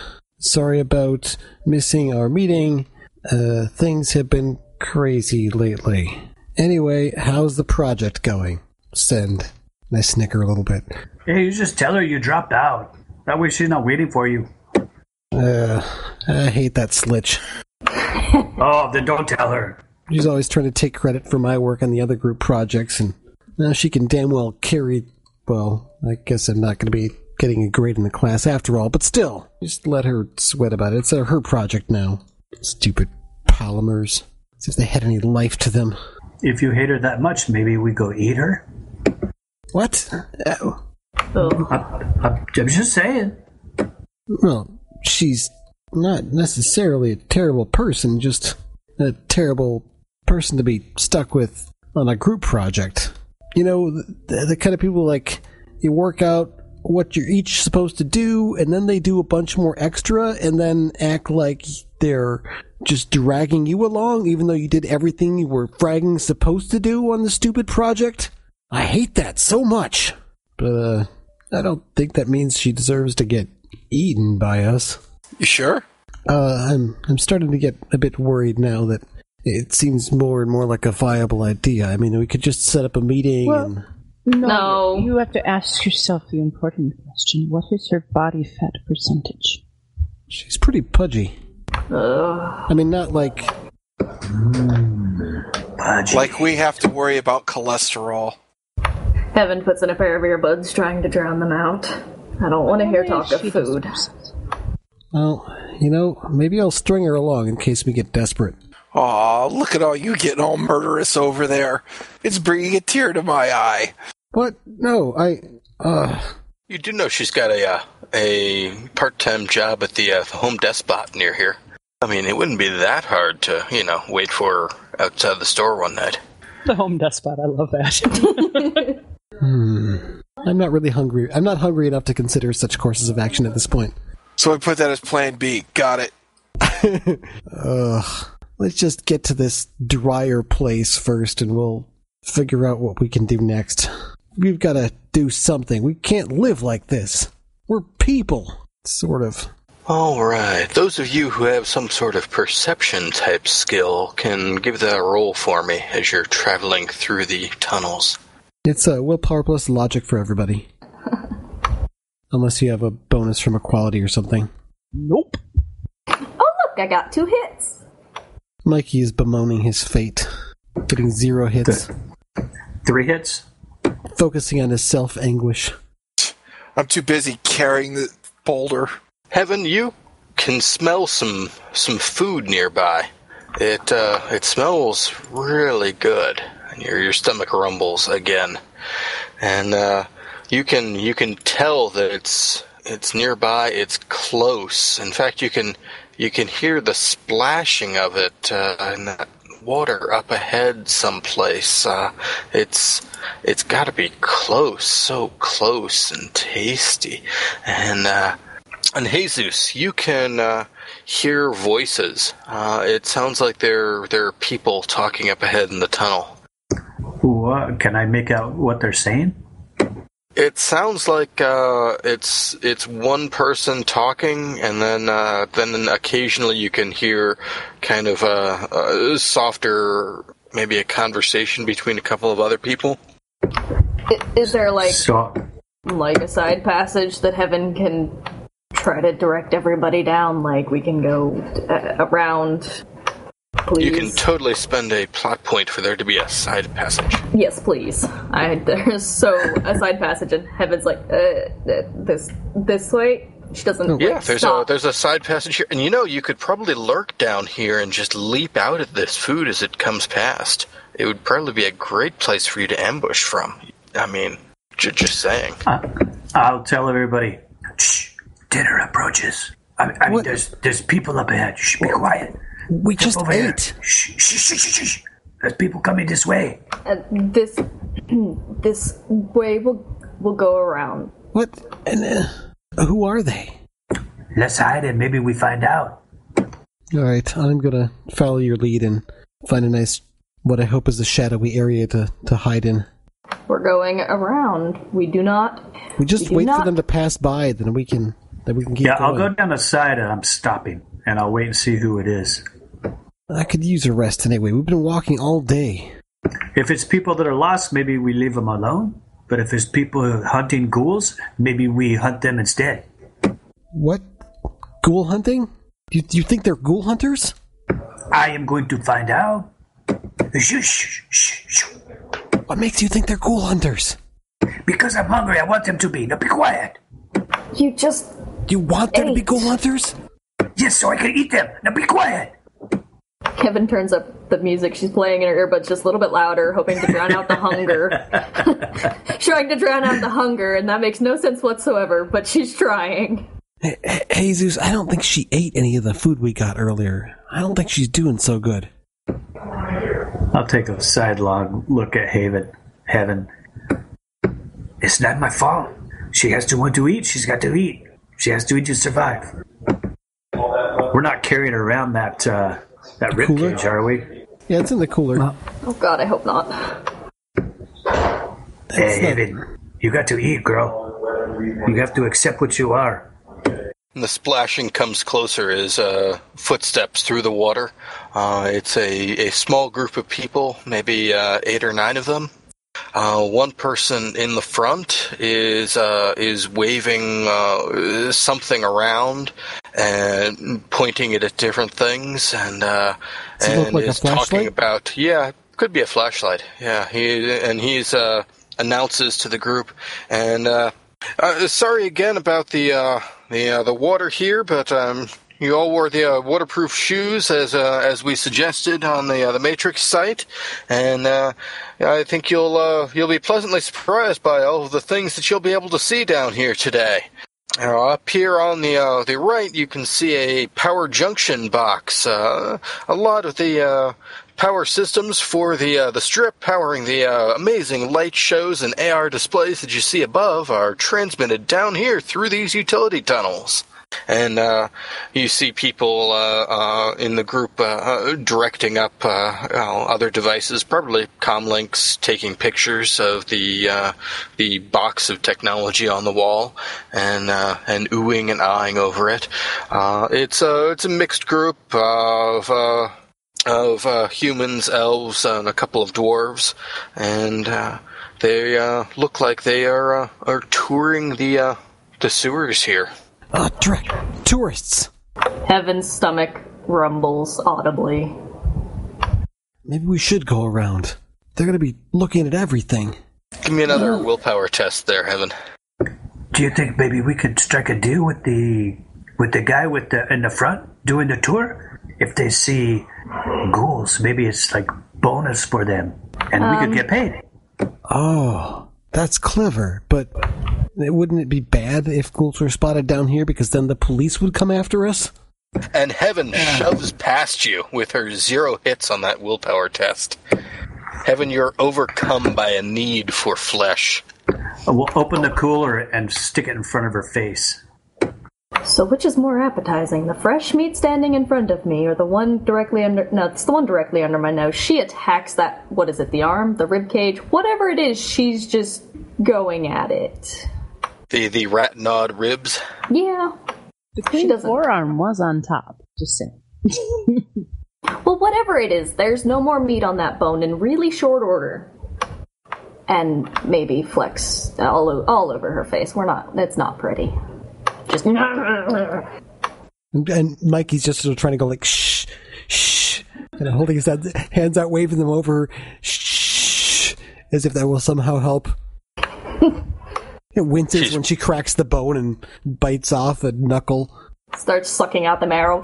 missing our meeting. Things have been crazy lately. Anyway, how's the project going? Send. And I snicker a little bit. Hey, you just tell her you dropped out. That way she's not waiting for you. I hate that slitch. Oh, then don't tell her. She's always trying to take credit for my work on the other group projects, and now she can damn well carry... Well, I guess I'm not going to be getting a grade in the class after all, but still, just let her sweat about it. It's her project now. Stupid polymers. As if they had any life to them. If you hate her that much, maybe we go eat her? What? I'm just saying. Well, she's not necessarily a terrible person, just a terrible person to be stuck with on a group project. You know, the kind of people like, you work out what you're each supposed to do, and then they do a bunch more extra, and then act like they're just dragging you along, even though you did everything you were fragging supposed to do on the stupid project. I hate that so much. But, I don't think that means she deserves to get eaten by us. You sure? I'm starting to get a bit worried now that it seems more and more like a viable idea. I mean, we could just set up a meeting and... No. You have to ask yourself the important question. What is her body fat percentage? She's pretty pudgy. I mean, not like... Pudgy. Like we have to worry about cholesterol. Heaven puts in a pair of earbuds trying to drown them out. I don't want to hear talk of food. Well, you know, maybe I'll string her along in case we get desperate. Aw, look at all you getting all murderous over there. It's bringing a tear to my eye. What? No, You do know she's got a part-time job at the Home Despot near here. I mean, it wouldn't be that hard to, wait for her outside the store one night. The Home Despot, I love that. I'm not really hungry. I'm not hungry enough to consider such courses of action at this point. So I put that as plan B. Got it. Let's just get to this drier place first, and we'll figure out what we can do next. We've got to do something. We can't live like this. We're people, sort of. All right. Those of you who have some sort of perception-type skill can give that a roll for me as you're traveling through the tunnels. It's willpower plus logic for everybody. Unless you have a bonus from equality or something. Nope. Oh, look, I got 2 hits. Mikey is bemoaning his fate, getting 0 hits. 3 hits? Focusing on his self-anguish. I'm too busy carrying the boulder. Heaven, you can smell some food nearby. It smells really good, and your stomach rumbles again, and you can tell that it's nearby. It's close. In fact, you can hear the splashing of it in that water up ahead someplace. It's got to be close, so close and tasty, and Jesus, you can hear voices. It sounds like there are people talking up ahead in the tunnel. What? Can I make out what they're saying? It sounds like it's one person talking, and then occasionally you can hear kind of a softer, maybe a conversation between a couple of other people. Is there like a side passage that Heaven can try to direct everybody down? Like we can go around. Please. You can totally spend a plot point for there to be a side passage. Yes, please. There's a side passage, and Heaven's like, this way. She doesn't. Yeah, there's a side passage here, and you could probably lurk down here and just leap out at this food as it comes past. It would probably be a great place for you to ambush from. I mean, just saying. I'll tell everybody. Shh, dinner approaches. I mean, there's people up ahead. You should be quiet. We just ate. Shh, shh, shh, shh, shh. There's people coming this way. This way we'll go around. What? And who are they? Let's hide and maybe we find out. All right, I'm gonna follow your lead and find a nice, what I hope is a shadowy area to hide in. We're going around. We just wait for them to pass by, then we can keep going. Yeah, I'll go down the side and I'm stopping, and I'll wait and see who it is. I could use a rest anyway. We've been walking all day. If it's people that are lost, maybe we leave them alone. But if it's people hunting ghouls, maybe we hunt them instead. What? Ghoul hunting? Do you think they're ghoul hunters? I am going to find out. Shh, shh, shh, shh. What makes you think they're ghoul hunters? Because I'm hungry. I want them to be. Now be quiet. You want them to be ghoul hunters? Yes, so I can eat them. Now be quiet. Kevin turns up the music she's playing in her earbuds just a little bit louder, hoping to drown out the hunger. Trying to drown out the hunger, and that makes no sense whatsoever, but she's trying. Hey, Jesus, I don't think she ate any of the food we got earlier. I don't think she's doing so good. I'll take a sidelong look at Heaven. It's not my fault. She has to want to eat. She's got to eat. She has to eat to survive. We're not carrying around that ribcage, are we? Yeah, it's in the cooler. Oh God, I hope not. Hey, Heaven, you got to eat, girl. You have to accept what you are. And the splashing comes closer as footsteps through the water. It's a small group of people, maybe 8 or 9 of them. One person in the front is waving something around and pointing it at different things, and like is talking about could be a flashlight. Yeah, he's announces to the group, and sorry again about the water here, but you all wore the waterproof shoes as we suggested on the Matrix site, and I think you'll be pleasantly surprised by all of the things that you'll be able to see down here today. Up here on the right, you can see a power junction box. A lot of the power systems for the strip powering the amazing light shows and AR displays that you see above are transmitted down here through these utility tunnels. And you see people in the group directing up other devices, probably comlinks, taking pictures of the box of technology on the wall, and oohing and ahhing over it. It's a mixed group of humans, elves, and a couple of dwarves, and they look like they are touring the sewers here. Tourists. Heaven's stomach rumbles audibly. Maybe we should go around. They're going to be looking at everything. Give me another willpower test there, Heaven. Do you think maybe we could strike a deal with the guy in the front doing the tour? If they see ghouls, maybe it's like bonus for them, and we could get paid. Oh, that's clever, but wouldn't it be bad if ghouls were spotted down here, because then the police would come after us? And Heaven shoves past you with her 0 hits on that willpower test. Heaven, you're overcome by a need for flesh. We'll open the cooler and stick it in front of her face. So which is more appetizing, the fresh meat standing in front of me, or the one directly under... No, it's the one directly under my nose. She attacks that... What is it, the arm? The rib cage? Whatever it is, she's just going at it. The rat gnawed ribs? Yeah. The clean forearm was on top. Just saying. Well, whatever it is, there's no more meat on that bone in really short order. And maybe flecks all over her face. It's not pretty. Just... And Mikey's just sort of trying to go like, shh, shh, and holding his hands out, waving them over, shh, as if that will somehow help. It winces when she cracks the bone and bites off a knuckle. Starts sucking out the marrow.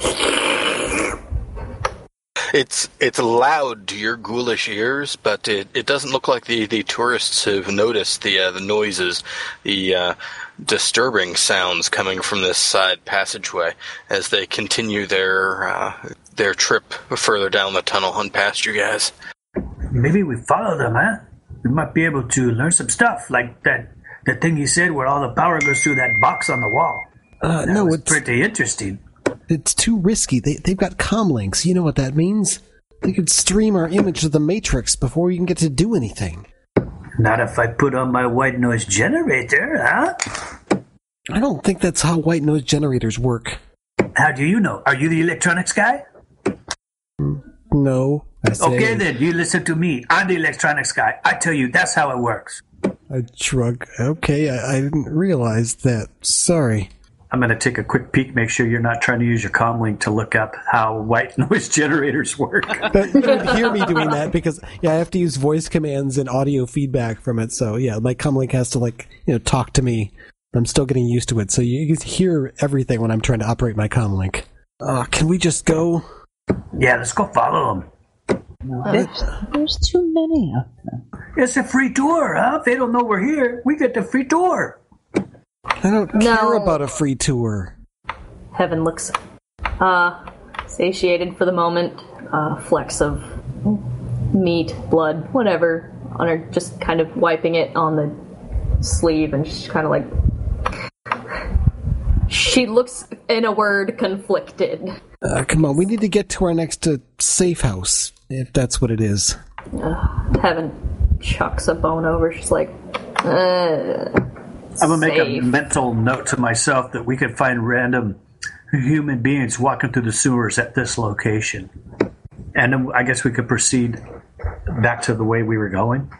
It's loud to your ghoulish ears, but it doesn't look like the tourists have noticed the noises, the disturbing sounds coming from this side passageway as they continue their trip further down the tunnel and past you guys. Maybe we follow them, huh? We might be able to learn some stuff, like the thing you said where all the power goes through that box on the wall. No, it's pretty interesting. It's too risky. They've got comlinks. You know what that means? They could stream our image to the Matrix before we can get to do anything. Not if I put on my white noise generator, huh? I don't think that's how white noise generators work. How do you know? Are you the electronics guy? No. Okay, then, you listen to me. I'm the electronics guy. I tell you, that's how it works. I shrug. Okay, I didn't realize that. Sorry. I'm going to take a quick peek, make sure you're not trying to use your comlink to look up how white noise generators work. But you don't hear me doing that because, I have to use voice commands and audio feedback from it. So, my comlink has to, talk to me. I'm still getting used to it. So you can hear everything when I'm trying to operate my comlink. Can we just go? Yeah, let's go follow them. No, there's too many of them. It's a free tour, huh? If they don't know we're here, we get the free tour. I don't care about a free tour. Heaven looks satiated for the moment. Flecks of meat, blood, whatever, on her, just kind of wiping it on the sleeve, and she's kind of like... She looks, in a word, conflicted. Come on, we need to get to our next safe house, if that's what it is. Heaven chucks a bone over. She's like, I'm going to make a mental note to myself that we could find random human beings walking through the sewers at this location. And then I guess we could proceed back to the way we were going.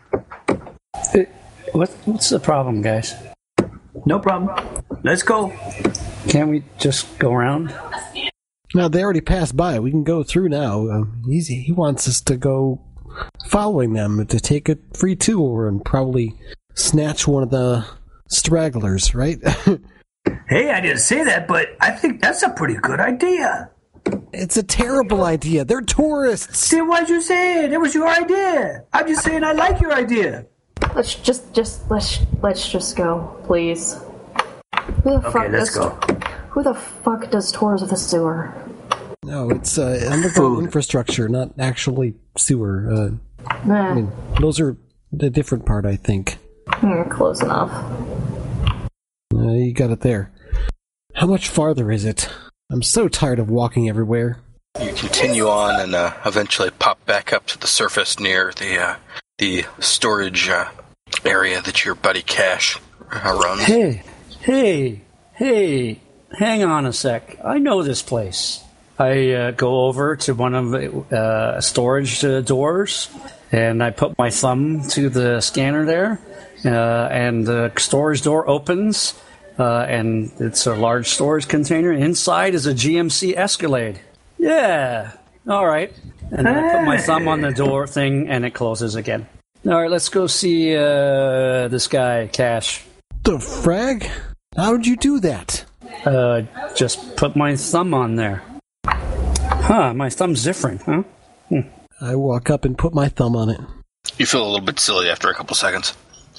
What's the problem, guys? No problem. Let's go. Can't we just go around? No, they already passed by. We can go through now. He wants us to go following them to take a free tour and probably snatch one of the stragglers, right? Hey, I didn't say that, but I think that's a pretty good idea. It's a terrible idea. They're tourists. Then why'd you say it? It was your idea. I'm just saying I like your idea. let's just go, please. Okay, let's go. Who the fuck does tours of the sewer? No, it's underground infrastructure, not actually sewer. I mean, those are the different part, I think. Close enough. You got it there. How much farther is it? I'm so tired of walking everywhere. You continue on and eventually pop back up to the surface near the storage area that your buddy Cash runs. Hey, hang on a sec. I know this place. I go over to one of the storage doors, and I put my thumb to the scanner there, and the storage door opens, and it's a large storage container. Inside is a GMC Escalade. Yeah, all right. And then I put my thumb on the door thing, and it closes again. All right, let's go see this guy, Cash. The frag? How'd you do that? Just put my thumb on there. Huh, my thumb's different, huh? I walk up and put my thumb on it. You feel a little bit silly after a couple seconds.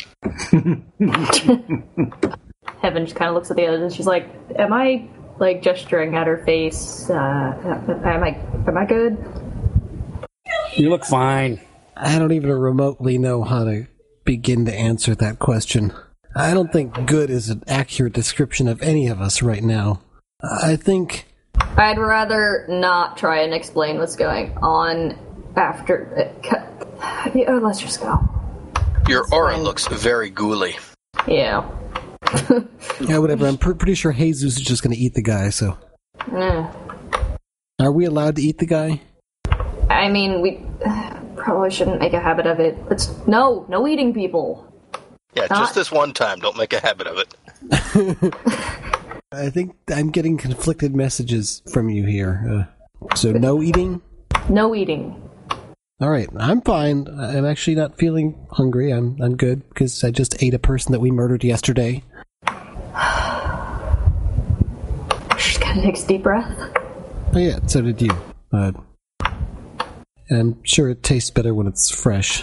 Heaven just kind of looks at the others and she's like, am I, like, gesturing at her face? Am I good? You look fine. I don't even remotely know how to begin to answer that question. I don't think good is an accurate description of any of us right now. I think... I'd rather not try and explain what's going on after... let's just go. Your aura looks very ghouly. Yeah. Yeah, whatever. I'm pretty sure Jesus is just going to eat the guy, so... Are we allowed to eat the guy? I mean, we probably shouldn't make a habit of it. No eating people. Yeah, just this one time. Don't make a habit of it. I think I'm getting conflicted messages from you here. So no eating? No eating. All right, I'm fine. I'm actually not feeling hungry. I'm good because I just ate a person that we murdered yesterday. She kind of takes a deep breath. Oh yeah, so did you. And I'm sure it tastes better when it's fresh.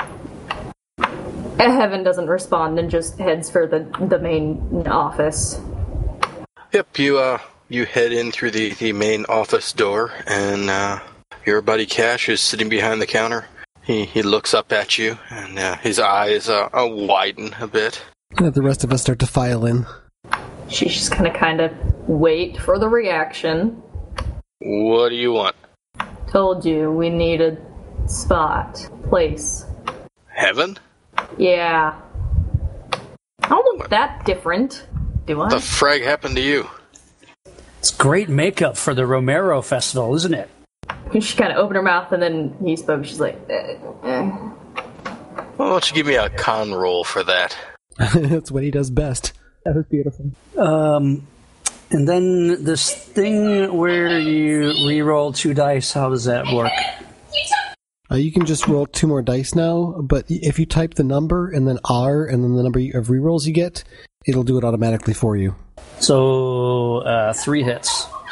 Heaven doesn't respond and just heads for the main office. Yep, you head in through the main office door, and your buddy Cash is sitting behind the counter. He looks up at you, and his eyes widen a bit. The rest of us start to file in. She's just gonna kind of wait for the reaction. What do you want? Told you we need a spot. Place. Heaven? Yeah. I don't look that different, do I? The frag happened to you? It's great makeup for the Romero Festival, isn't it? She kind of opened her mouth and then he spoke. She's like, Well, why don't you give me a con roll for that? That's what he does best. That was beautiful. And then this thing where you re-roll 2 dice, how does that work? You can just roll 2 more dice now, but if you type the number and then R and then the number of rerolls you get, it'll do it automatically for you. So, 3 hits.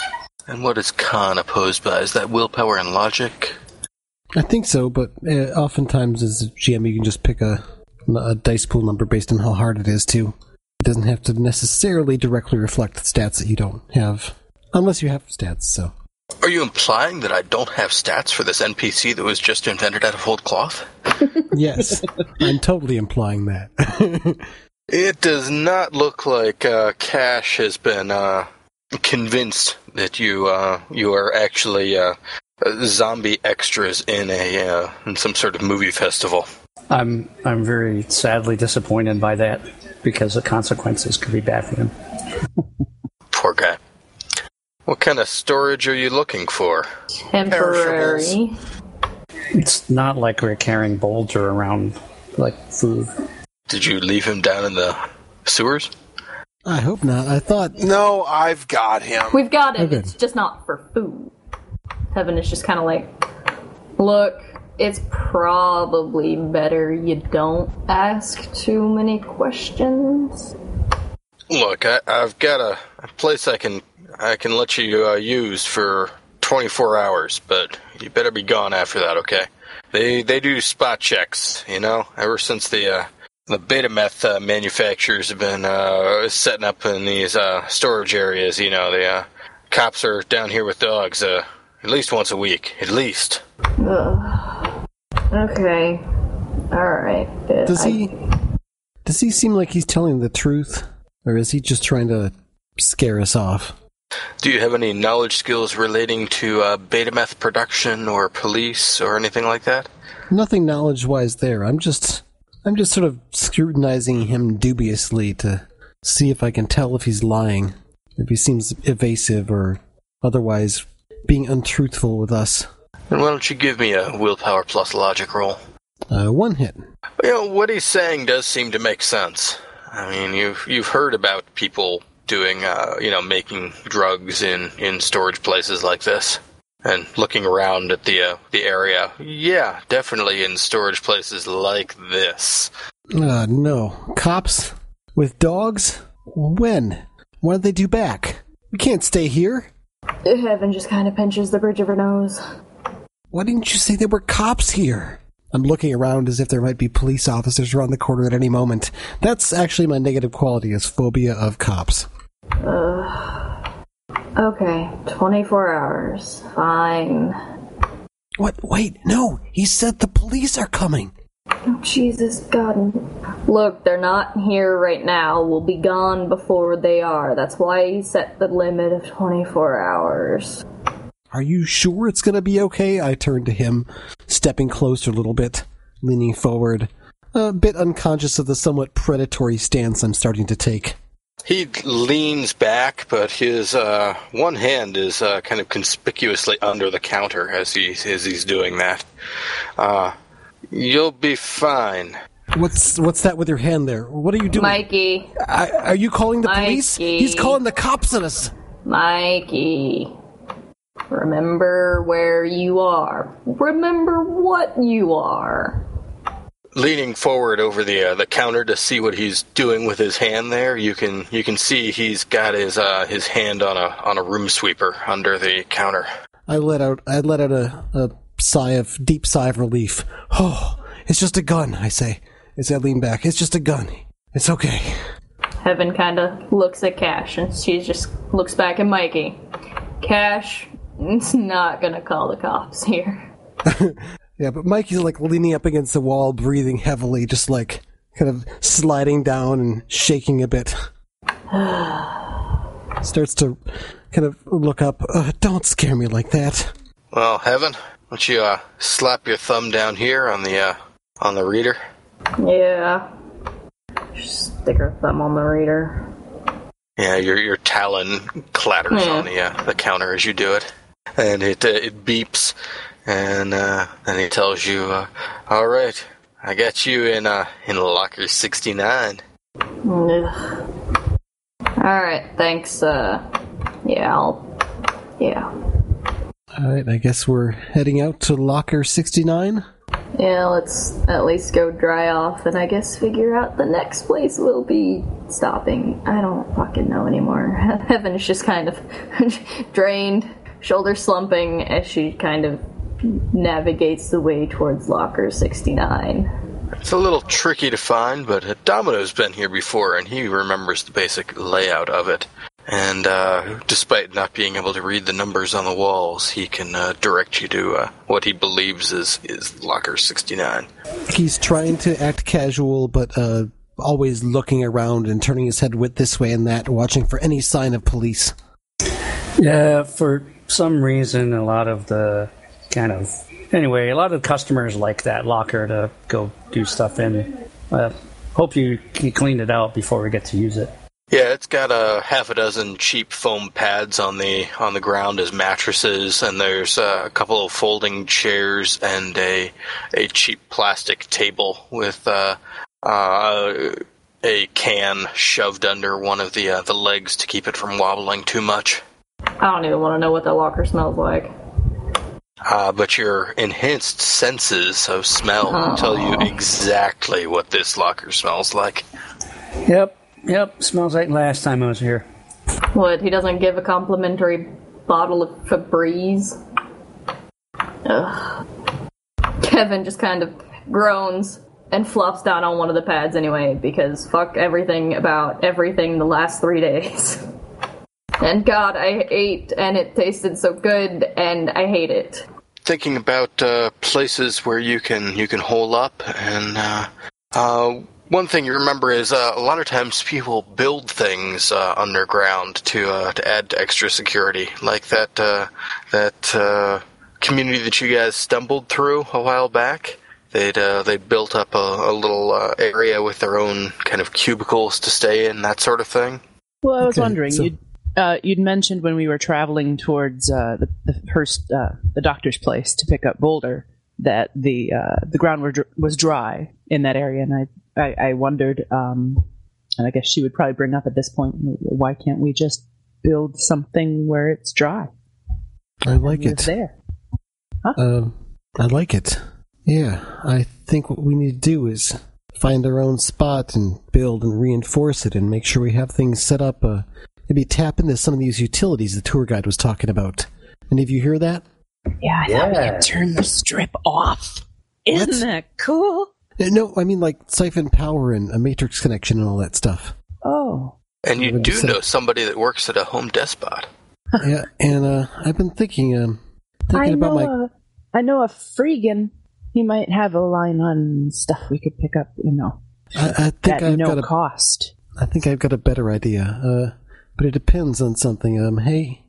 And what is con opposed by? Is that willpower and logic? I think so, but oftentimes as a GM you can just pick a dice pool number based on how hard it is, too. It doesn't have to necessarily directly reflect the stats that you don't have. Unless you have stats, so. Are you implying that I don't have stats for this NPC that was just invented out of whole cloth? Yes, I'm totally implying that. It does not look like Cash has been convinced that you are actually zombie extras in some sort of movie festival. I'm very sadly disappointed by that because the consequences could be bad for him. Poor guy. What kind of storage are you looking for? Temporary. It's not like we're carrying Boulder around like food. Did you leave him down in the sewers? I hope not. I thought... No, I've got him. We've got him. Okay. It's just not for food. Heaven is just kind of like, look, it's probably better you don't ask too many questions. Look, I've got a place I can let you use for 24 hours, but you better be gone after that, okay? They do spot checks, ever since the Betameth manufacturers have been setting up in these storage areas, the cops are down here with dogs at least once a week, at least. Ugh. Okay. Alright. Does he seem like he's telling the truth? Or is he just trying to scare us off? Do you have any knowledge skills relating to Betameth production or police or anything like that? Nothing knowledge-wise there. I'm just sort of scrutinizing him dubiously to see if I can tell if he's lying, if he seems evasive or otherwise being untruthful with us. Then why don't you give me a willpower plus logic roll? 1 hit. What he's saying does seem to make sense. I mean, you've heard about people doing, making drugs in storage places like this. And looking around at the area, yeah, definitely in storage places like this. No. Cops? With dogs? When? What did they do back? We can't stay here. Heaven just kind of pinches the bridge of her nose. Why didn't you say there were cops here? I'm looking around as if there might be police officers around the corner at any moment. That's actually my negative quality, is phobia of cops. Okay, 24 hours. Fine. What? Wait, no! He said the police are coming! Oh, Jesus, God. Look, they're not here right now. We'll be gone before they are. That's why he set the limit of 24 hours. Are you sure it's gonna be okay? I turned to him, stepping closer a little bit, leaning forward, a bit unconscious of the somewhat predatory stance I'm starting to take. He leans back, but his one hand is kind of conspicuously under the counter as he's doing that. You'll be fine. What's that with your hand there? What are you doing? Mikey. Are you calling the police? He's calling the cops on us! Mikey. Remember where you are. Remember what you are. Leaning forward over the counter to see what he's doing with his hand there, you can see he's got his hand on a room sweeper under the counter. I let out a deep sigh of relief. Oh, it's just a gun, I say, as I lean back. It's just a gun. It's okay. Heaven kind of looks at Cash, and she just looks back at Mikey. Cash, it's not gonna call the cops here. Yeah, but Mikey's like leaning up against the wall, breathing heavily, just like kind of sliding down and shaking a bit. Starts to kind of look up. Don't scare me like that. Well, Heaven, why don't you slap your thumb down here on the reader? Yeah. Just stick her thumb on the reader. Yeah, your talon clatters on the counter as you do it, and it beeps. And then he tells you, all right, I got you in locker 69. All right, thanks. Yeah. All right, I guess we're heading out to locker 69. Yeah, let's at least go dry off and I guess figure out the next place we'll be stopping. I don't fucking know anymore. Heaven is just kind of drained, shoulders slumping as she kind of navigates the way towards locker 69. It's a little tricky to find, but Domino's been here before, and he remembers the basic layout of it. And despite not being able to read the numbers on the walls, he can direct you to what he believes is locker 69. He's trying to act casual, but always looking around and turning his head this way and that, watching for any sign of police. Yeah, for some reason, a lot of customers like that locker to go do stuff in. Hope you cleaned it out before we get to use it. Yeah, it's got a half a dozen cheap foam pads on the ground as mattresses, and there's a couple of folding chairs and a cheap plastic table with a can shoved under one of the legs to keep it from wobbling too much. I don't even want to know what that locker smells like. But your enhanced senses of smell tell you exactly what this locker smells like. Yep, smells like last time I was here. What, he doesn't give a complimentary bottle of Febreze? Ugh. Kevin just kind of groans and flops down on one of the pads anyway, because fuck everything about everything the last 3 days. And God, I ate, and it tasted so good, and I hate it. Thinking about places where you can hole up, and one thing you remember is a lot of times people build things underground to add to extra security, like that community that you guys stumbled through a while back. They built up a little area with their own kind of cubicles to stay in, that sort of thing. Well, I was wondering, you'd mentioned when we were traveling towards the doctor's place to pick up Boulder that the ground was dry in that area, and I wondered, and I guess she would probably bring up at this point, why can't we just build something where it's dry? I like it. There. Huh? I like it. Yeah, I think what we need to do is find our own spot and build and reinforce it and make sure we have things set up. Maybe tap into some of these utilities the tour guide was talking about. Any of you hear that? Yeah, I thought we could turn the strip off. Isn't that cool? No, I mean like siphon power and a matrix connection and all that stuff. Oh. And you do know somebody that works at a Home Despot. Yeah, and I've been thinking I know a Freegan. He might have a line on stuff we could pick up, I think at no cost. I think I've got a better idea, but it depends on something. Hey,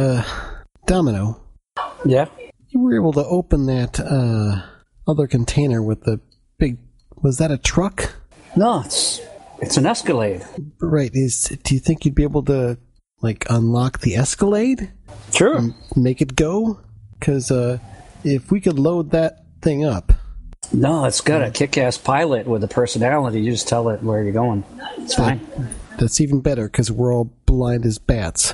Domino. Yeah? You were able to open that other container with the big... Was that a truck? No, it's an Escalade. Right. Do you think you'd be able to, unlock the Escalade? Sure. And make it go? Because if we could load that thing up... No, it's got a kick-ass pilot with a personality. You just tell it where you're going. It's fine. That's even better, because we're all blind as bats.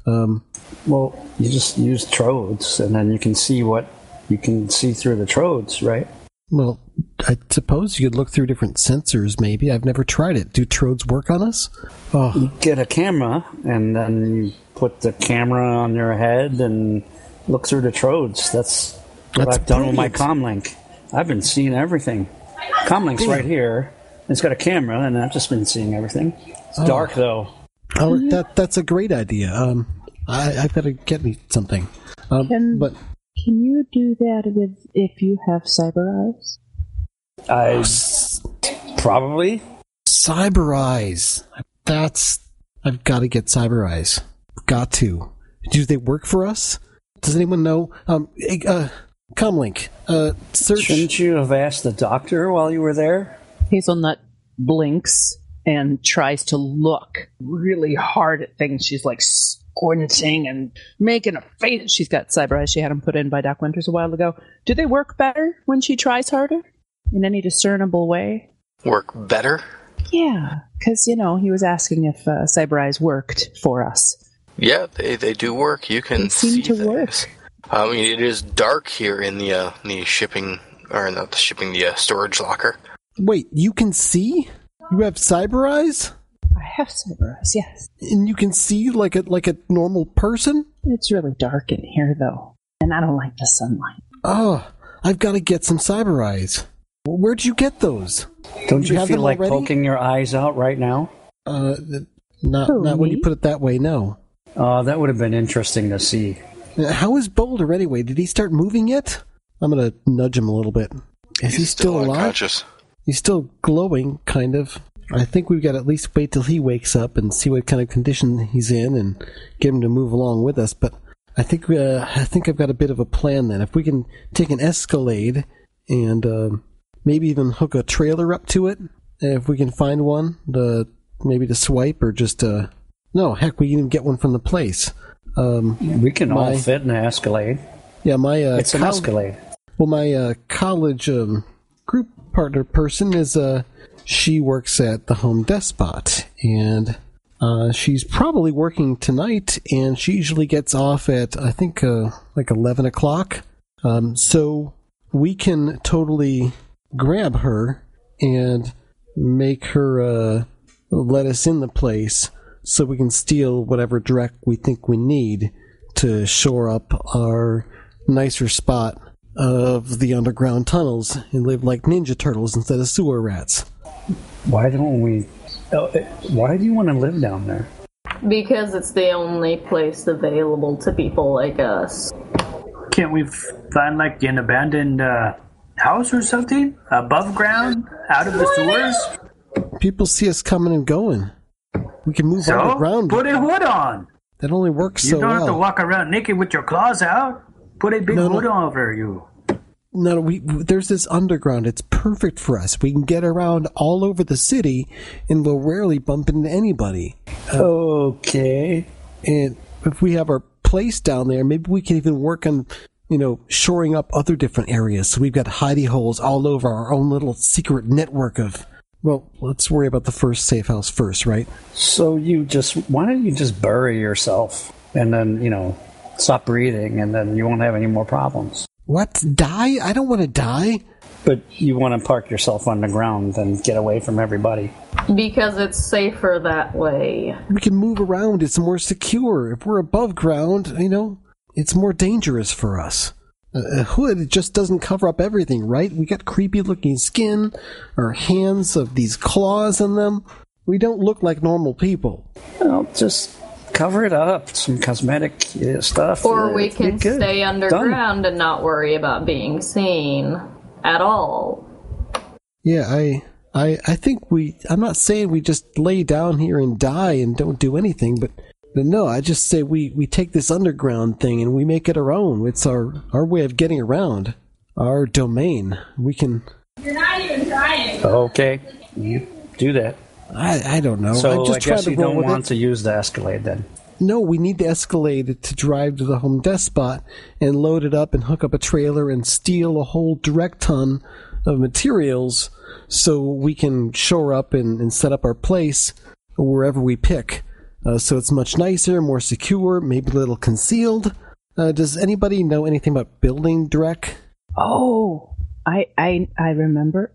Well, you just use trodes, and then you can see what you can see through the trodes, right? Well, I suppose you could look through different sensors, maybe. I've never tried it. Do trodes work on us? Oh. You get a camera, and then you put the camera on your head and look through the trodes. That's what I've done with my comlink. I've been seeing everything. Comlink's right here. It's got a camera, and I've just been seeing everything. It's dark, though. Oh, that's a great idea. I've got to get me something. Can you do that if you have cyber eyes? Probably. Cyber eyes. I've got to get cyber eyes. Got to. Do they work for us? Does anyone know? Comlink. Search. Shouldn't you have asked the doctor while you were there? Hazelnut blinks and tries to look really hard at things. She's squinting and making a face. She's got cyber eyes. She had them put in by Doc Winters a while ago. Do they work better when she tries harder? In any discernible way? Work better? Yeah, because, he was asking if cyber eyes worked for us. Yeah, they do work. You can see things. Work. I mean, it is dark here in the shipping, or not the shipping, the storage locker. Wait, you can see? You have cyber eyes? I have cyber eyes, yes. And you can see like a normal person? It's really dark in here, though, and I don't like the sunlight. Oh, I've got to get some cyber eyes. Where'd you get those? Don't you have feel them like already? poking your eyes out right now? Not when you put it that way, no. That would have been interesting to see. How is Boulder anyway? Did he start moving yet? I'm going to nudge him a little bit. Is he still alive? Unconscious. He's still glowing, kind of. I think we've got to at least wait till he wakes up and see what kind of condition he's in and get him to move along with us. But I think I've got a bit of a plan then. If we can take an Escalade and maybe even hook a trailer up to it, if we can find one, maybe to swipe or just... No, heck, we can even get one from the place. We can all fit in an Escalade. Yeah, it's an Escalade. Well, my college group partner person is she works at the Home Despot, and she's probably working tonight, and she usually gets off at I think like 11 o'clock. So we can totally grab her and make her let us in the place, so we can steal whatever Drek we think we need to shore up our nicer spot of the underground tunnels and live like Ninja Turtles instead of sewer rats. Why don't we... why do you want to live down there? Because it's the only place available to people like us. Can't we find like an abandoned house or something? Above ground? Out of the sewers? People see us coming and going. We can move So, underground. put a hood on. That only works You so don't have to well. walk around naked with your claws out. Put a big hood over you. No, there's this underground. It's perfect for us. We can get around all over the city, and we'll rarely bump into anybody. Okay. And if we have our place down there, maybe we can even work on, shoring up other different areas. So we've got hidey holes all over our own little secret network of... Well, let's worry about the first safe house first, right? So why don't you just bury yourself and then, stop breathing and then you won't have any more problems. What? Die? I don't want to die. But you want to park yourself on the ground and get away from everybody. Because it's safer that way. We can move around. It's more secure. If we're above ground, it's more dangerous for us. A hood just doesn't cover up everything, right? We got creepy-looking skin, our hands have these claws in them. We don't look like normal people. Well, just cover it up, some cosmetic stuff. Or we can stay underground and not worry about being seen at all. Yeah, I think I'm not saying we just lay down here and die and don't do anything, but no, I just say we take this underground thing and we make it our own. It's our way of getting around. Our domain. We can... You're not even trying. Okay, you do that. I don't know. So I'm just I guess trying you to roll don't with want it. to use the Escalade then. No, we need the Escalade to drive to the Home Despot and load it up and hook up a trailer and steal a whole direct ton of materials so we can shore up and set up our place wherever we pick. So it's much nicer, more secure, maybe a little concealed. Does anybody know anything about building Drek? Oh, I remember.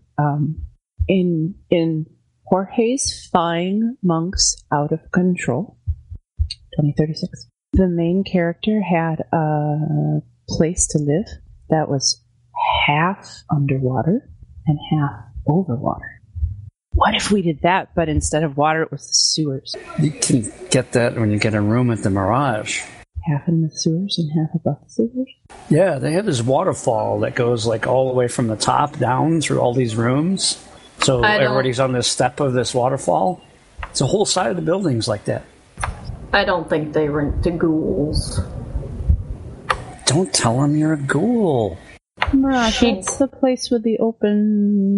In Jorge's Fine Monks Out of Control, 2036, the main character had a place to live that was half underwater and half over water. What if we did that, but instead of water, it was the sewers? You can get that when you get a room at the Mirage. Half in the sewers and half above the sewers? Yeah, they have this waterfall that goes like all the way from the top down through all these rooms. So everybody's on this step of this waterfall. It's a whole side of the buildings like that. I don't think they rent to ghouls. Don't tell them you're a ghoul. Mirage, that's the place with the open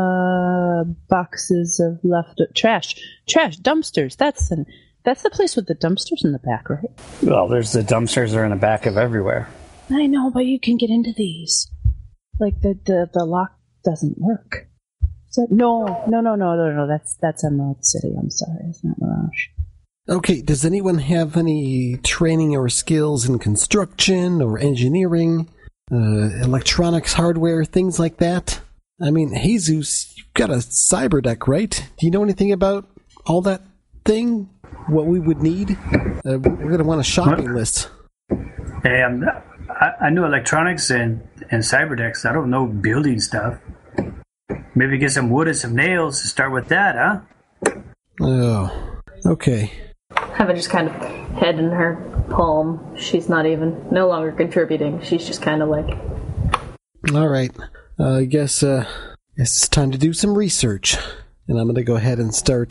boxes of left trash dumpsters. That's the place with the dumpsters in the back, right? Well, there's the dumpsters that are in the back of everywhere. I know, but you can get into these. Like the lock doesn't work. No. That's Emerald City. I'm sorry, it's not Mirage. Okay, does anyone have any training or skills in construction or engineering? Electronics, hardware, things like that? I mean, Jesus, you've got a cyber deck, right? Do you know anything about all that thing? What we would need? We're going to want a shopping list. Hey, I know electronics and cyberdecks. I don't know building stuff. Maybe get some wood and some nails to start with that, huh? Oh, okay. Heaven just kind of head in her palm. She's no longer contributing. She's just kind of like... All right. I guess it's time to do some research. And I'm going to go ahead and start...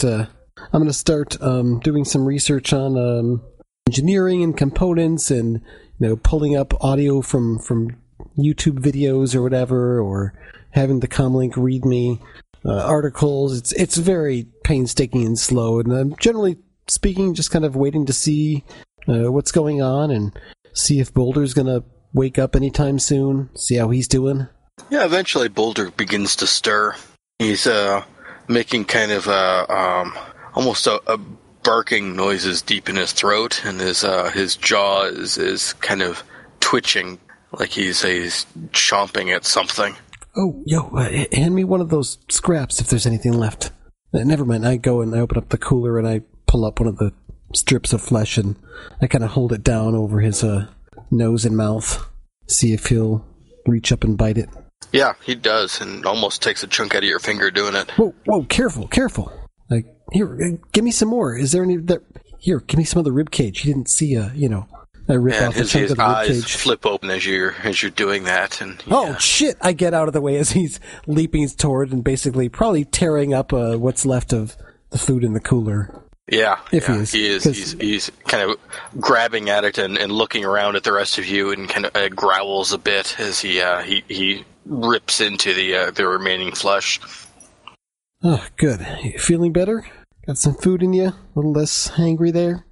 doing some research on engineering and components and, pulling up audio from YouTube videos or whatever, or having the Comlink read me articles. It's very painstaking and slow, and I'm generally speaking just kind of waiting to see what's going on and see if Boulder's going to wake up anytime soon, see how he's doing. Yeah, eventually Boulder begins to stir. He's making kind of almost a barking noises deep in his throat, and his jaw is kind of twitching like he's chomping at something. Oh, hand me one of those scraps if there's anything left. Never mind, I go and I open up the cooler and I pull up one of the strips of flesh and I kind of hold it down over his nose and mouth, see if he'll reach up and bite it. Yeah, he does, and almost takes a chunk out of your finger doing it. Whoa, careful. Here, give me some more. Is there any... Here, give me some of the rib cage. He didn't see I rip off a chunk of the rib cage. His eyes flip open as you're doing that, and oh shit! I get out of the way as he's leaping toward and basically probably tearing up what's left of the food in the cooler. Yeah, he is. He's kind of grabbing at it and looking around at the rest of you, and kind of growls a bit as he rips into the remaining flesh. Oh, good. You feeling better? Got some food in you? A little less hangry there?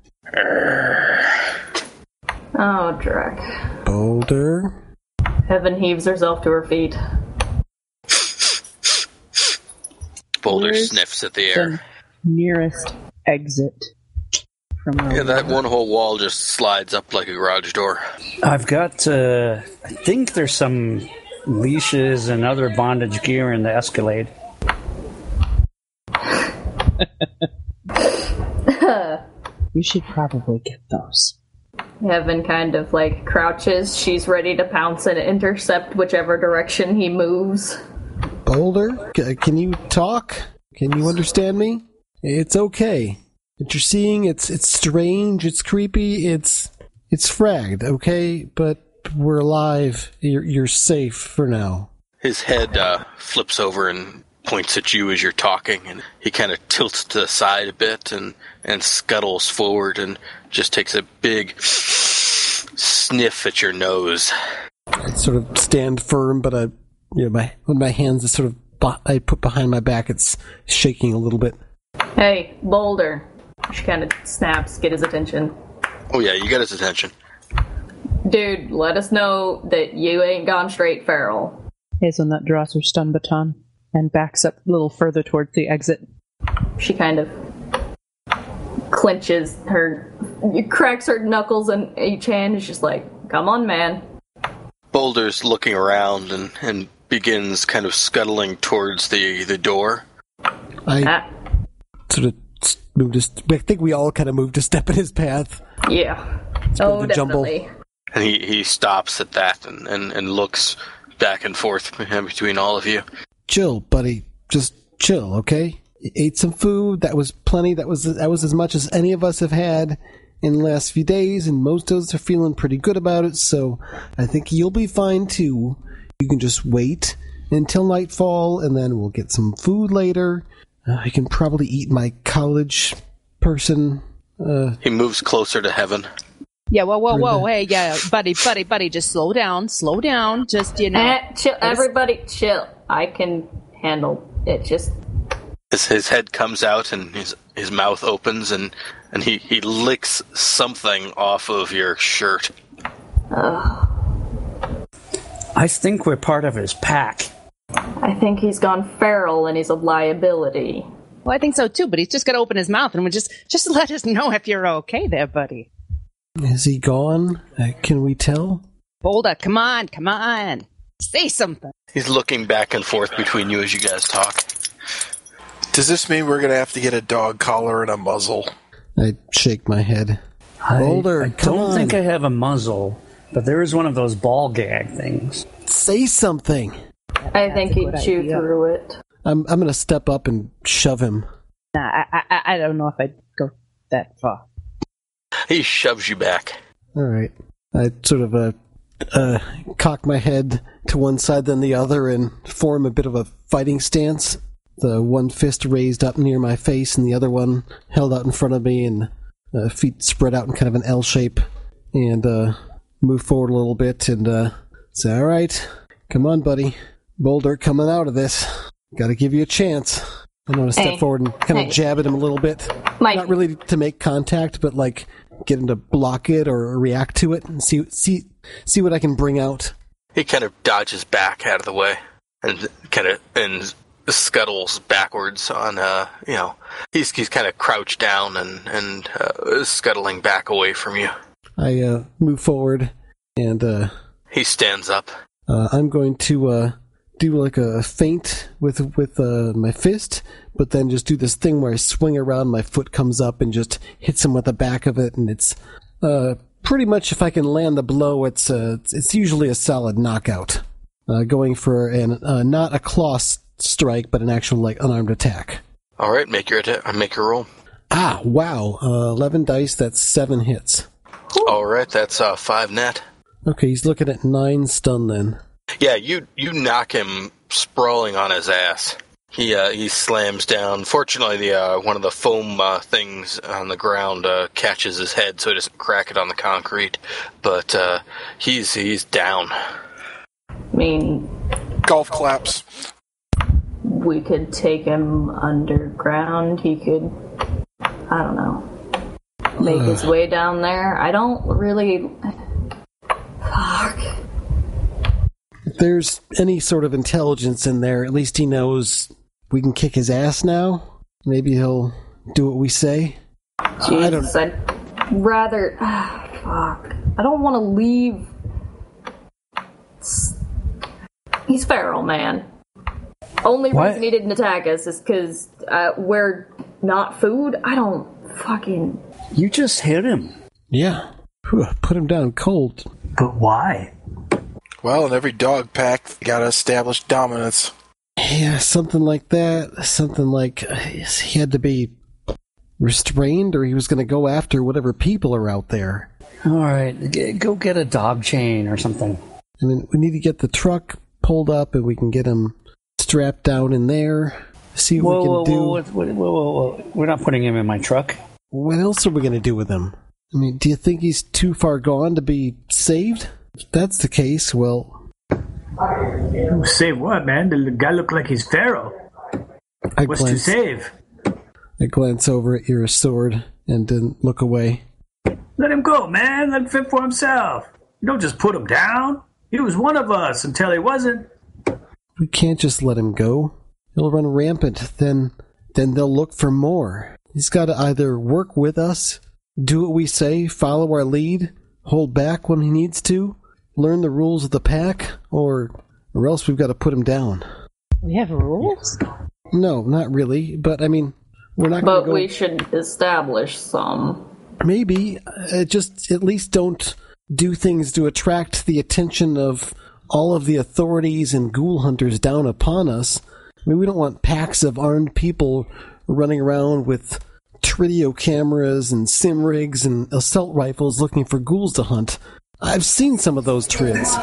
Oh, Drek. Boulder. Heaven heaves herself to her feet. Boulder sniffs at the air. The nearest exit from that one whole wall just slides up like a garage door. I've got, I think there's some leashes and other bondage gear in the Escalade. You should probably get those. Heaven kind of crouches. She's ready to pounce and intercept whichever direction he moves. Boulder, can you talk? Can you understand me? It's okay. What you're seeing, it's strange, it's creepy, it's fragged, okay? But we're alive. You're safe for now. His head flips over and points at you as you're talking, and he kind of tilts to the side a bit and scuttles forward and just takes a big sniff at your nose. I sort of stand firm, but when my hands are sort of I put behind my back, it's shaking a little bit. Hey, Boulder. She kind of snaps, get his attention. Oh yeah, you got his attention. Dude, let us know that you ain't gone straight feral. Hazelnut draws her stun baton and backs up a little further towards the exit. She kind of clenches cracks her knuckles in each hand. Is just like, come on, man. Boulder's looking around and begins kind of scuttling towards the door. I sort of moved I think we all kind of moved a step in his path. Yeah. Oh, definitely. Jumble. And he stops at that and looks back and forth between all of you. Chill, buddy. Just chill, okay? You ate some food. That was plenty. That was as much as any of us have had in the last few days, and most of us are feeling pretty good about it, so I think you'll be fine too. You can just wait until nightfall, and then we'll get some food later. I can probably eat my college person. He moves closer to Heaven. Yeah, whoa, hey, yeah, buddy, just slow down, just, chill, everybody, chill. I can handle it, just... His head comes out and his mouth opens and he licks something off of your shirt. I think we're part of his pack. I think he's gone feral and he's a liability. Well, I think so too, but he's just got to open his mouth and just let us know if you're okay there, buddy. Is he gone? Can we tell? Boulder, come on. Say something. He's looking back and forth between you as you guys talk. Does this mean we're going to have to get a dog collar and a muzzle? I shake my head. Boulder, I come don't on. think I have a muzzle, but there is one of those ball gag things. Say something. I think he'd chew through it. I'm going to step up and shove him. Nah, I don't know if I'd go that far. He shoves you back. All right. I sort of cock my head to one side then the other and form a bit of a fighting stance. The one fist raised up near my face and the other one held out in front of me and feet spread out in kind of an L shape. And move forward a little bit and say, all right, come on, buddy. Boulder, coming out of this. Got to give you a chance. I'm going to step forward and kind of jab at him a little bit. Mike. Not really to make contact, but like get him to block it or react to it and see what I can bring out. He kind of dodges back out of the way and scuttles backwards on, he's kind of crouched down and scuttling back away from you. I move forward and he stands up. I'm going to do like a feint with my fist, but then just do this thing where I swing around, my foot comes up and just hits him with the back of it, and it's pretty much if I can land the blow, it's usually a solid knockout. Going for not a claw strike, but an actual like unarmed attack. All right, make your roll. Ah, wow! 11 dice. That's 7 hits. All right, that's 5 net. Okay, he's looking at 9 stun then. Yeah, you knock him sprawling on his ass. He slams down. Fortunately, one of the foam things on the ground catches his head, so he doesn't crack it on the concrete. But he's down. I mean, Golf claps. we could take him underground. He could, I don't know, make his way down there. I don't really... Fuck. If there's any sort of intelligence in there, at least he knows we can kick his ass now. Maybe he'll do what we say. Jesus, I'd rather... fuck. I don't want to leave... He's feral, man. Only reason he didn't attack us is because we're not food. I don't fucking... You just hit him. Yeah. Whew, put him down cold. But why? Well, in every dog pack, you gotta establish dominance. Yeah, something like that. Something like he had to be restrained or he was going to go after whatever people are out there. All right, go get a dog chain or something. I mean, we need to get the truck pulled up and we can get him strapped down in there. See what we can do. Whoa. We're not putting him in my truck. What else are we going to do with him? I mean, do you think he's too far gone to be saved? If that's the case, well... Save what, man? The guy looked like he's feral. What's to save? I glance over at your sword and then look away. Let him go, man. Let him fend for himself. You don't just put him down. He was one of us until he wasn't. We can't just let him go. He'll run rampant. Then they'll look for more. He's got to either work with us, do what we say, follow our lead, hold back when he needs to, learn the rules of the pack, or else we've got to put him down. We have rules? No, not really. But, I mean, we're not going to go... But we should establish some. Maybe. Just at least don't do things to attract the attention of all of the authorities and ghoul hunters down upon us. I mean, we don't want packs of armed people running around with Tridio cameras and sim rigs and assault rifles looking for ghouls to hunt. I've seen some of those trids.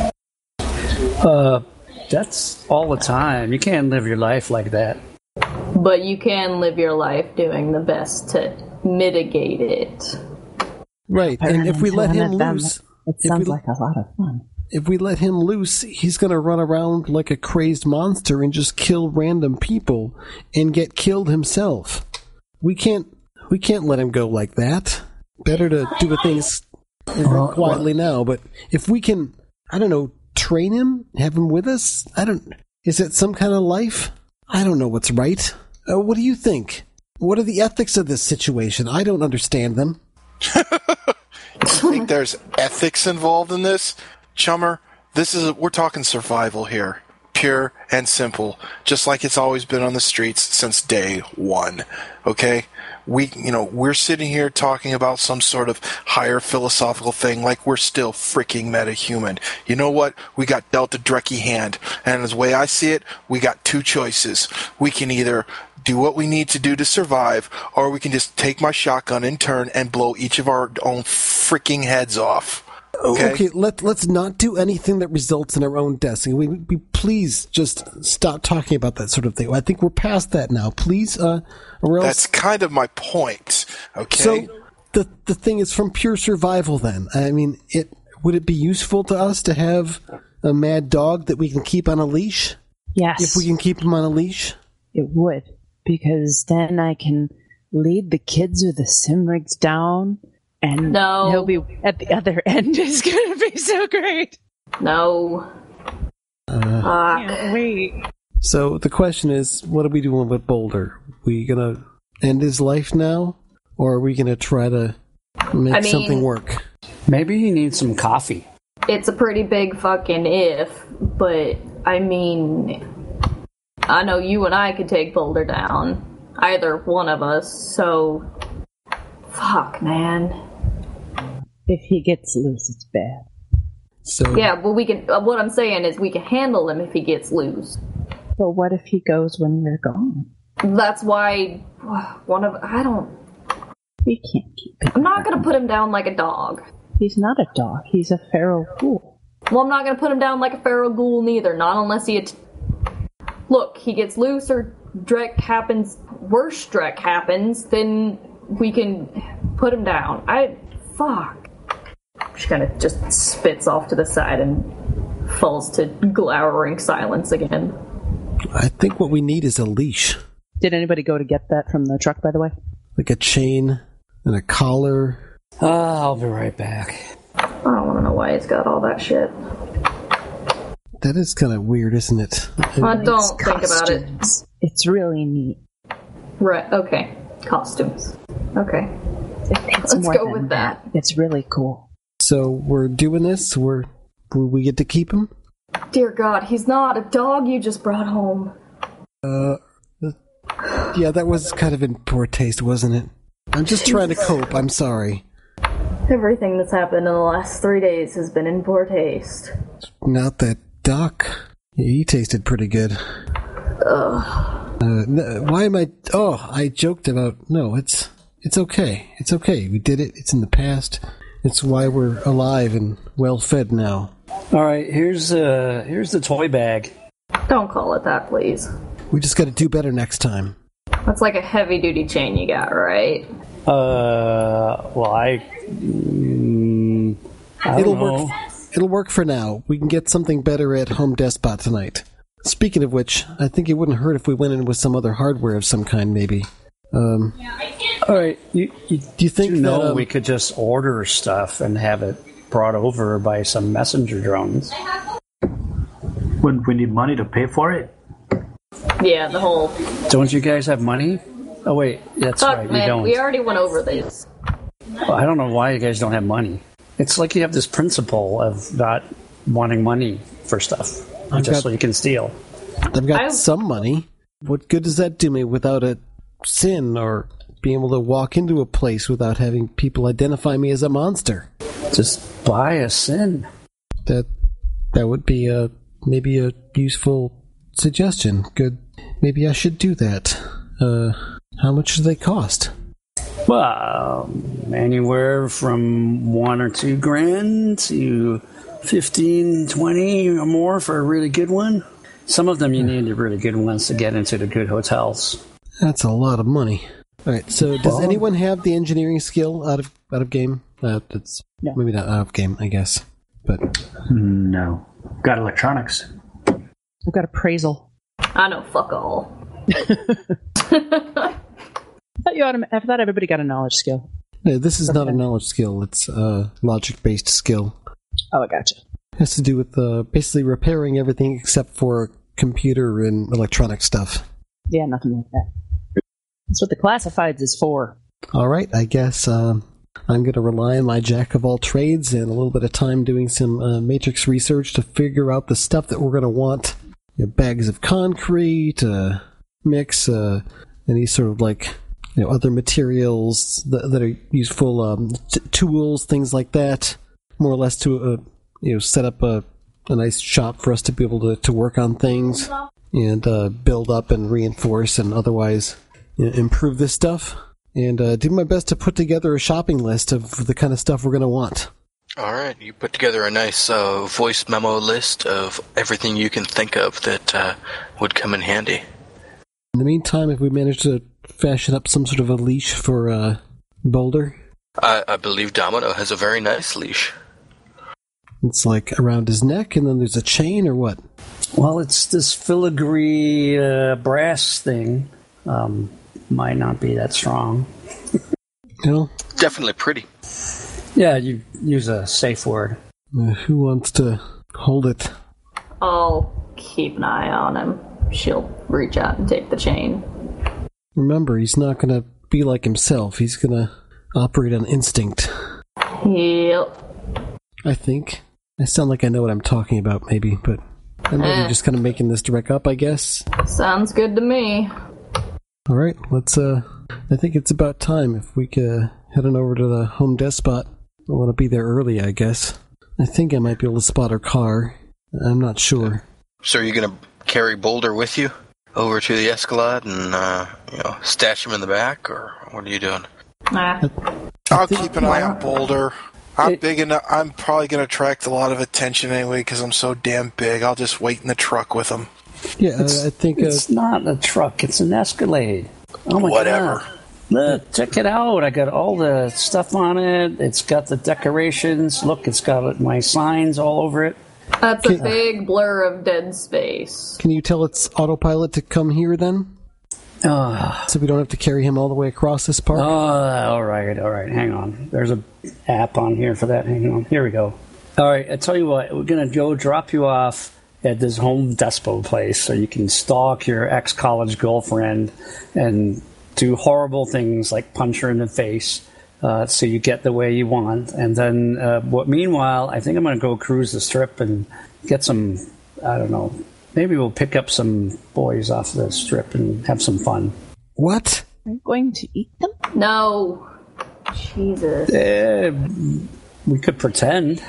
That's all the time. You can't live your life like that. But you can live your life doing the best to mitigate it. Right, and if we let him loose... It sounds like a lot of fun. If we let him loose, he's going to run around like a crazed monster and just kill random people and get killed himself. We can't let him go like that. Better to do things quietly now, but if we can, I don't know, train him, have him with us, is it some kind of life? I don't know what's right. What do you think? What are the ethics of this situation? I don't understand them. You think there's ethics involved in this? Chummer, we're talking survival here. pure and simple, just like it's always been on the streets since day one. Okay? We're sitting here talking about some sort of higher philosophical thing like we're still freaking metahuman. You know what? We got dealt a Drekkie hand, and the way I see it, we got two choices. We can either do what we need to do to survive, or we can just take my shotgun in turn and blow each of our own freaking heads off. Okay, let's not do anything that results in our own deaths. We please just stop talking about that sort of thing. I think we're past that now. Please, or else... That's kind of my point. Okay. So the thing is from pure survival. Then I mean, would it be useful to us to have a mad dog that we can keep on a leash? Yes, if we can keep him on a leash, it would, because then I can lead the kids with the sim rigs down. And he'll be at the other end. Is going to be so great. No. Can't wait. So the question is, what are we doing with Boulder? We going to end his life now? Or are we going to try to make something work? Maybe he needs some coffee. It's a pretty big fucking if, but I mean, I know you and I could take Boulder down. Either one of us, so... Fuck, man. If he gets loose, it's bad. So yeah, well, we can. What I'm saying is, we can handle him if he gets loose. But what if he goes when we're gone? That's why I don't. We can't keep him. I'm not gonna put him down like a dog. He's not a dog. He's a feral ghoul. Well, I'm not gonna put him down like a feral ghoul neither. Not unless he. Look, he gets loose or worse Drek happens, then we can put him down. Fuck. She kind of just spits off to the side and falls to glowering silence again. I think what we need is a leash. Did anybody go to get that from the truck, by the way? Like a chain and a collar. I'll be right back. I don't want to know why it's got all that shit. That is kind of weird, isn't it? I don't think about it. It's really neat. Right, okay. Costumes. Okay. It's Let's go with that. It's really cool. So we're doing this? Will we get to keep him? Dear God, he's not a dog you just brought home. Yeah, that was kind of in poor taste, wasn't it? I'm just trying to cope. I'm sorry. Everything that's happened in the last 3 days has been in poor taste. Not that Doc. He tasted pretty good. Why am I... Oh, I joked about... No, it's okay. It's okay. We did it. It's in the past. It's why we're alive and well-fed now. All right, here's the toy bag. Don't call it that, please. We just got to do better next time. That's like a heavy-duty chain you got, right? Well, It'll work. It'll work for now. We can get something better at Home Despot tonight. Speaking of which, I think it wouldn't hurt if we went in with some other hardware of some kind, maybe. All right, do you think that, we could just order stuff and have it brought over by some messenger drones? Wouldn't we need money to pay for it? Yeah, the whole... Don't you guys have money? Oh, wait, that's Fuck, right, man, you don't. we already went over this. Well, I don't know why you guys don't have money. It's like you have this principle of not wanting money for stuff, so you can steal. I've got some money. What good does that do me without a sin or being able to walk into a place without having people identify me as a monster? Just buy a sin. That would be maybe a useful suggestion. Good. Maybe I should do that. How much do they cost? Well, anywhere from $1 or $2 grand to 15, 20 or more for a really good one. Some of them you need the really good ones to get into the good hotels. That's a lot of money. All right. So, does anyone have the engineering skill out of game? That's maybe not out of game, I guess. But no, got electronics. We've got appraisal. I know, fuck all. I thought everybody got a knowledge skill. No, this is not a knowledge skill. It's a logic-based skill. Oh, I gotcha. It has to do with basically repairing everything except for computer and electronic stuff. Yeah, nothing like that. That's what the classifieds is for. All right, I guess I'm going to rely on my jack of all trades and a little bit of time doing some Matrix research to figure out the stuff that we're going to want bags of concrete, mix, any sort of like other materials that are useful, tools, things like that, more or less to set up a nice shop for us to be able to work on things and build up and reinforce and otherwise improve this stuff. And do my best to put together a shopping list of the kind of stuff we're going to want. All right, you put together a nice voice memo list of everything you can think of that would come in handy. In the meantime, if we manage to fashion up some sort of a leash for Boulder? I believe Domino has a very nice leash. It's like around his neck, and then there's a chain, or what? Well, it's this filigree brass thing. Might not be that strong. Definitely pretty. Yeah, you use a safe word. Who wants to hold it? I'll keep an eye on him. She'll reach out and take the chain. Remember, he's not going to be like himself. He's going to operate on instinct. Yep. I think. I sound like I know what I'm talking about, maybe, but I'm maybe just kind of making this direct up, I guess. Sounds good to me. All right, let's, I think it's about time if we could head on over to the home desk spot. I want to be there early, I guess. I think I might be able to spot her car. I'm not sure. So are you going to carry Boulder with you over to the Escalade and, stash him in the back, or what are you doing? I'll keep an eye on Boulder. I'm big enough. I'm probably going to attract a lot of attention anyway because I'm so damn big. I'll just wait in the truck with him. Yeah, I think... It's not a truck. It's an Escalade. Oh, my Whatever. God. Look, check it out. I got all the stuff on it. It's got the decorations. Look, it's got my signs all over it. That's a big blur of dead space. Can you tell its autopilot to come here, then? So we don't have to carry him all the way across this park? All right. Hang on. There's an app on here for that. Hang on. Here we go. All right, I tell you what. We're going to go drop you off at this Home Despo place so you can stalk your ex-college girlfriend and do horrible things like punch her in the face so you get the way you want. And then, meanwhile, I think I'm going to go cruise the strip and get some, I don't know, maybe we'll pick up some boys off the strip and have some fun. What? Are you going to eat them? No. Jesus. We could pretend.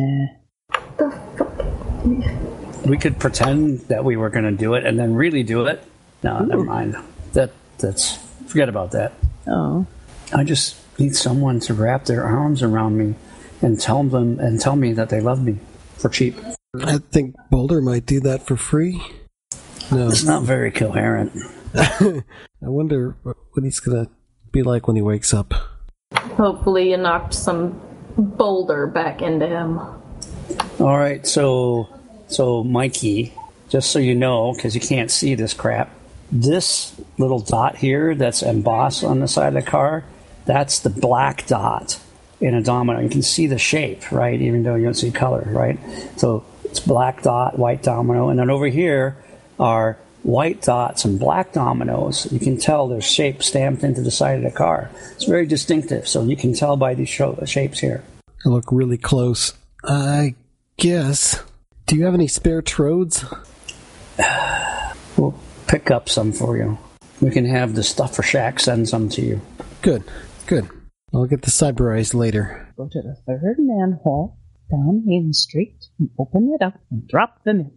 We could pretend that we were going to do it and then really do it. No, never mind. That's forget about that. Oh. I just need someone to wrap their arms around me and tell me that they love me for cheap. I think Boulder might do that for free. No. It's not very coherent. I wonder what he's going to be like when he wakes up. Hopefully you knocked some boulder back into him. All right, so Mikey, just so you know, because you can't see this crap, this little dot here that's embossed on the side of the car, that's the black dot in a domino. You can see the shape, right, even though you don't see color, right? So it's black dot, white domino, and then over here are white dots and black dominoes. You can tell there's shape stamped into the side of the car. It's very distinctive, so you can tell by these shapes here. I look really close. I guess. Do you have any spare trodes? We'll pick up some for you. We can have the Stuffer Shack send some to you. Good. I'll get the cyberized later. Go to the third manhole down Main Street and open it up and drop them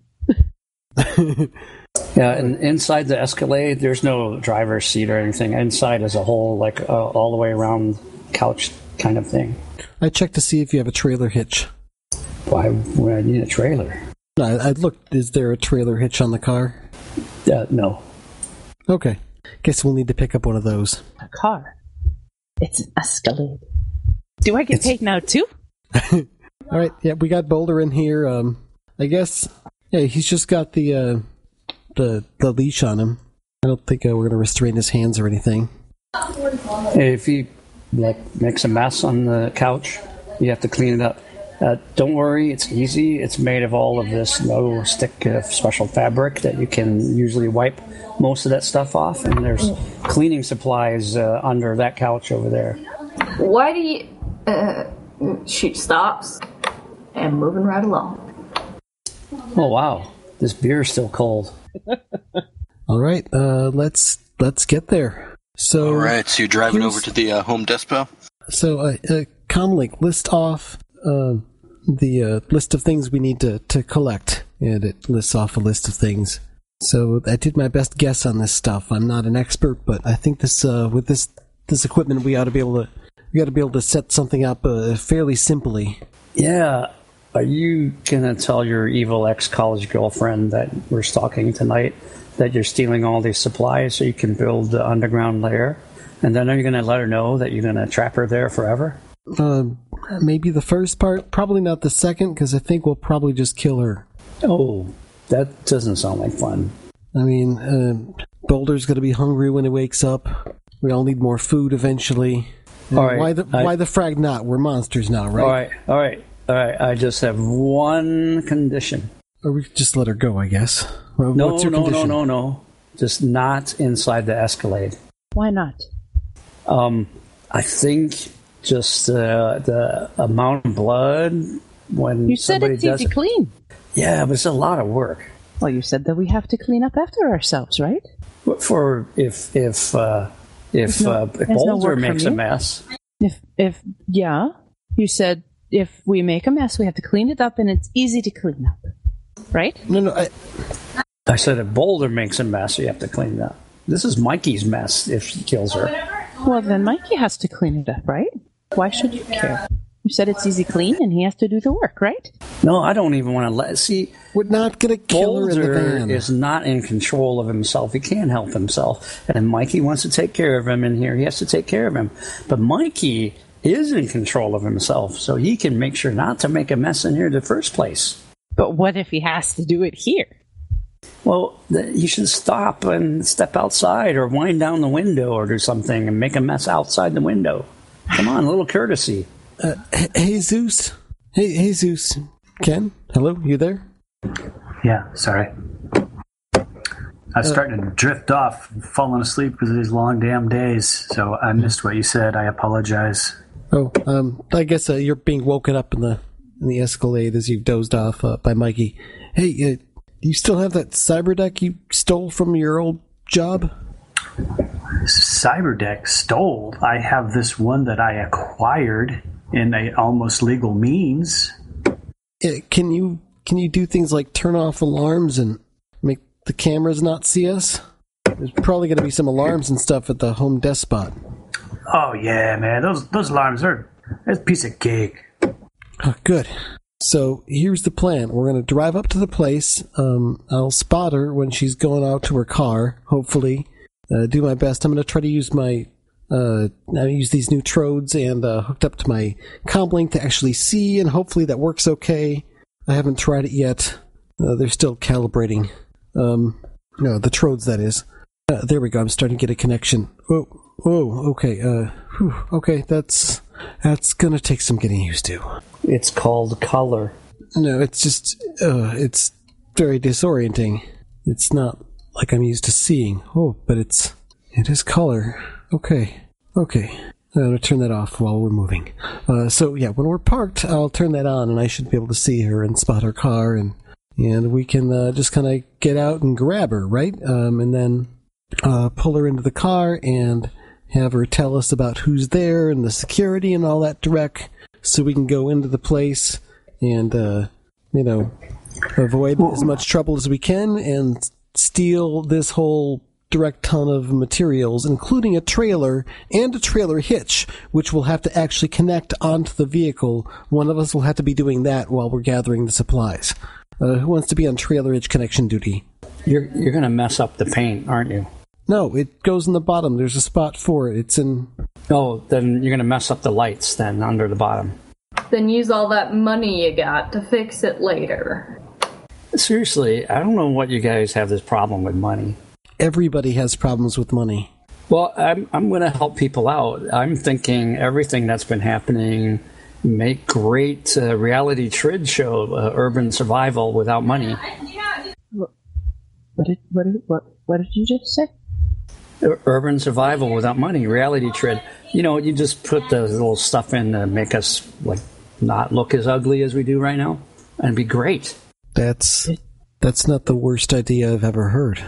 in. Yeah, and inside the Escalade, there's no driver's seat or anything. Inside is a whole, all the way around couch kind of thing. I checked to see if you have a trailer hitch. Why would I need a trailer? I looked. Is there a trailer hitch on the car? No. Okay. Guess we'll need to pick up one of those. A car. It's an Escalade. Do I get paid now, too? All right. Yeah, we got Boulder in here. I guess. Yeah, he's just got the leash on him. I don't think we're going to restrain his hands or anything. If he makes a mess on the couch, you have to clean it up. Don't worry, it's easy. It's made of all of this no-stick special fabric that you can usually wipe most of that stuff off, and there's cleaning supplies under that couch over there. Why do you... She stops and moving right along. Oh, wow. This beer's still cold. All right, let's get there. So, all right, so you're driving over to the Home Depot? So, Comlink, list off the list of things we need to collect, and it lists off a list of things. So I did my best guess on this stuff. I'm not an expert, but I think this with this equipment we ought to be able to set something up fairly simply. Yeah. Are you gonna tell your evil ex-college girlfriend that we're stalking tonight that you're stealing all these supplies so you can build the underground lair? And then are you gonna let her know that you're gonna trap her there forever? Maybe the first part, probably not the second, because I think we'll probably just kill her. Oh, that doesn't sound like fun. I mean, Boulder's going to be hungry when he wakes up. We all need more food eventually. All right, why the frag not? We're monsters now, right? All right. I just have one condition. Or we could just let her go, I guess. Well, No. what's your condition? No. Just not inside the Escalade. Why not? I think just the amount of blood when You said somebody it's easy clean. Yeah, but it's a lot of work. Well, you said that we have to clean up after ourselves, right? For if no Boulder work makes from a you. mess. You said if we make a mess, we have to clean it up, and it's easy to clean up, right? No. I said if Boulder makes a mess, you have to clean it up. This is Mikey's mess if she kills her. Well, then Mikey has to clean it up, right? Why should you care? You said it's easy clean, and he has to do the work, right? No, I don't even want to see. We're not going to kill her in the Boulder van. is not in control of himself. He can't help himself. And Mikey wants to take care of him in here. He has to take care of him. But Mikey is in control of himself, so he can make sure not to make a mess in here in the first place. But what if he has to do it here? Well, you should stop and step outside or wind down the window or do something and make a mess outside the window. Come on, a little courtesy. Hey, Zeus. Hey, Zeus. Ken? Hello? You there? Yeah, sorry. I was starting to drift off, falling asleep because of these long damn days, so I missed what you said. I apologize. Oh, I guess you're being woken up in the Escalade as you've dozed off by Mikey. Hey, do you still have that cyberdeck you stole from your old job? Cyberdeck stole? I have this one that I acquired in a almost legal means. Can you do things like turn off alarms and make the cameras not see us? There's probably going to be some alarms and stuff at the Home Desk spot. Oh yeah, man, those alarms that's a piece of cake. Oh, good. So here's the plan. We're going to drive up to the place. I'll spot her when she's going out to her car, hopefully. Do my best. I'm going to try to use I use these new trodes and hooked up to my comlink to actually see, and hopefully that works okay. I haven't tried it yet. They're still calibrating. No, the trodes, that is. There we go. I'm starting to get a connection. Whoa, okay. Okay, that's going to take some getting used to. It's called color. No, it's just, it's very disorienting. It's not like I'm used to seeing. Oh, but it is color. Okay. I'm going to turn that off while we're moving. So yeah, when we're parked, I'll turn that on and I should be able to see her and spot her car and we can just kind of get out and grab her, right? And then pull her into the car and have her tell us about who's there and the security and all that direct, so we can go into the place and, avoid as much trouble as we can and steal this whole direct ton of materials, including a trailer and a trailer hitch, which will have to actually connect onto the vehicle. One of us will have to be doing that while we're gathering the supplies. Who wants to be on trailer hitch connection duty? You're going to mess up the paint, aren't you? No, it goes in the bottom. There's a spot for it. It's in... Oh, then you're going to mess up the lights then under the bottom. Then use all that money you got to fix it later. Seriously, I don't know what you guys have this problem with money. Everybody has problems with money. Well, I'm going to help people out. I'm thinking everything that's been happening, make great reality trid show, urban survival without money. What did you just say? Urban survival without money, reality trid. You just put the little stuff in to make us not look as ugly as we do right now, and it'd be great. That's That's not the worst idea I've ever heard.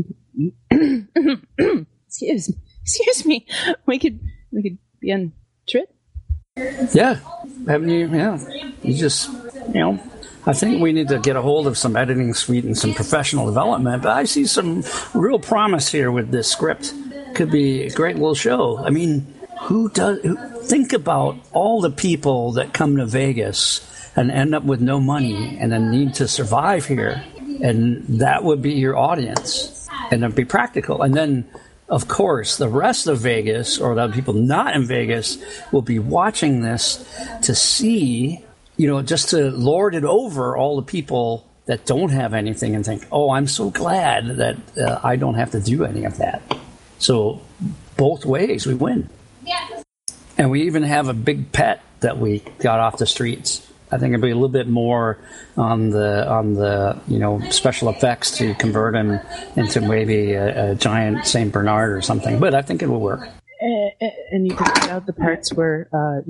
Excuse me. We could be on trip. Yeah. Haven't you? Yeah. You just, I think we need to get a hold of some editing suite and some professional development, but I see some real promise here with this script. Could be a great little show. I mean, think about all the people that come to Vegas and end up with no money and then need to survive here. And that would be your audience. And it'd be practical. And then, of course, the rest of Vegas, or the people not in Vegas, will be watching this to see, just to lord it over all the people that don't have anything and think, oh, I'm so glad that I don't have to do any of that. So both ways we win. Yeah. And we even have a big pet that we got off the streets. I think it'd be a little bit more on the special effects to convert him into maybe a giant Saint Bernard or something. But I think it will work. And you can cut out the parts where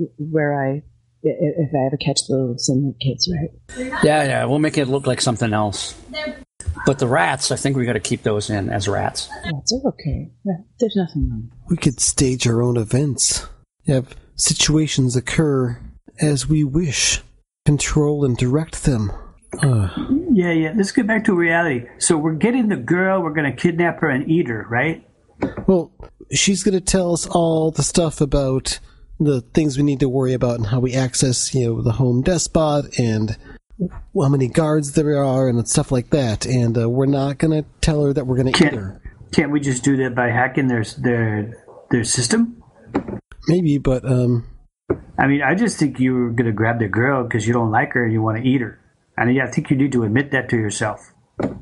if I ever catch those in the kids, right? Yeah, we'll make it look like something else. But the rats, I think we got to keep those in as rats. Rats are okay. There's nothing wrong. We could stage our own events. Have situations occur as we wish. Control and direct them. Yeah. Let's get back to reality. So we're getting the girl, we're going to kidnap her and eat her, right? Well, she's going to tell us all the stuff about the things we need to worry about and how we access, the home despot and how many guards there are and stuff like that. And we're not going to tell her that we're going to eat her. Can't we just do that by hacking their system? Maybe, but I mean, I just think you're going to grab the girl because you don't like her and you want to eat her. And I think you need to admit that to yourself.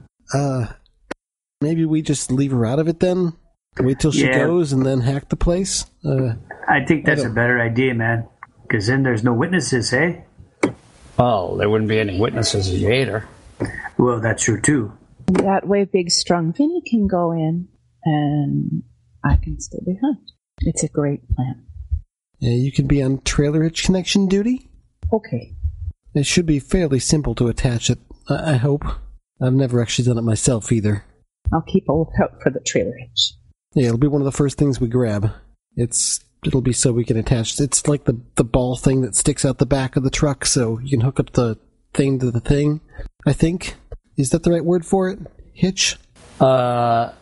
Maybe we just leave her out of it then? Wait till she goes and then hack the place? I think that's a better idea, man. Because then there's no witnesses, eh? Well, there wouldn't be any witnesses if you ate her. Well, that's true, too. That way big, strong Vinny can go in and I can stay behind. It's a great plan. Yeah, you can be on trailer hitch connection duty? Okay. It should be fairly simple to attach it, I hope. I've never actually done it myself either. I'll keep a lookout for the trailer hitch. Yeah, it'll be one of the first things we grab. It'll be so we can attach. It's like the ball thing that sticks out the back of the truck, so you can hook up the thing to the thing, I think. Is that the right word for it? Hitch? Now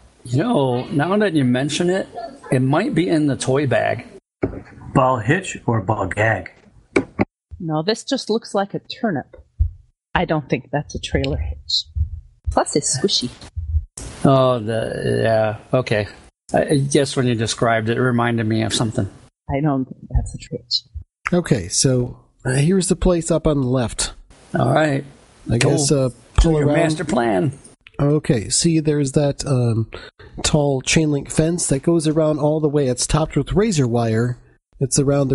that you mention it, it might be in the toy bag. Ball hitch or ball gag? No, this just looks like a turnip. I don't think that's a trailer hitch. Plus, it's squishy. Oh, okay. I guess when you described it, it reminded me of something. I don't think that's a hitch. Okay, so here's the place up on the left. All right. I guess pull your around. Master plan. Okay, see, there's that tall chain link fence that goes around all the way. It's topped with razor wire. It's around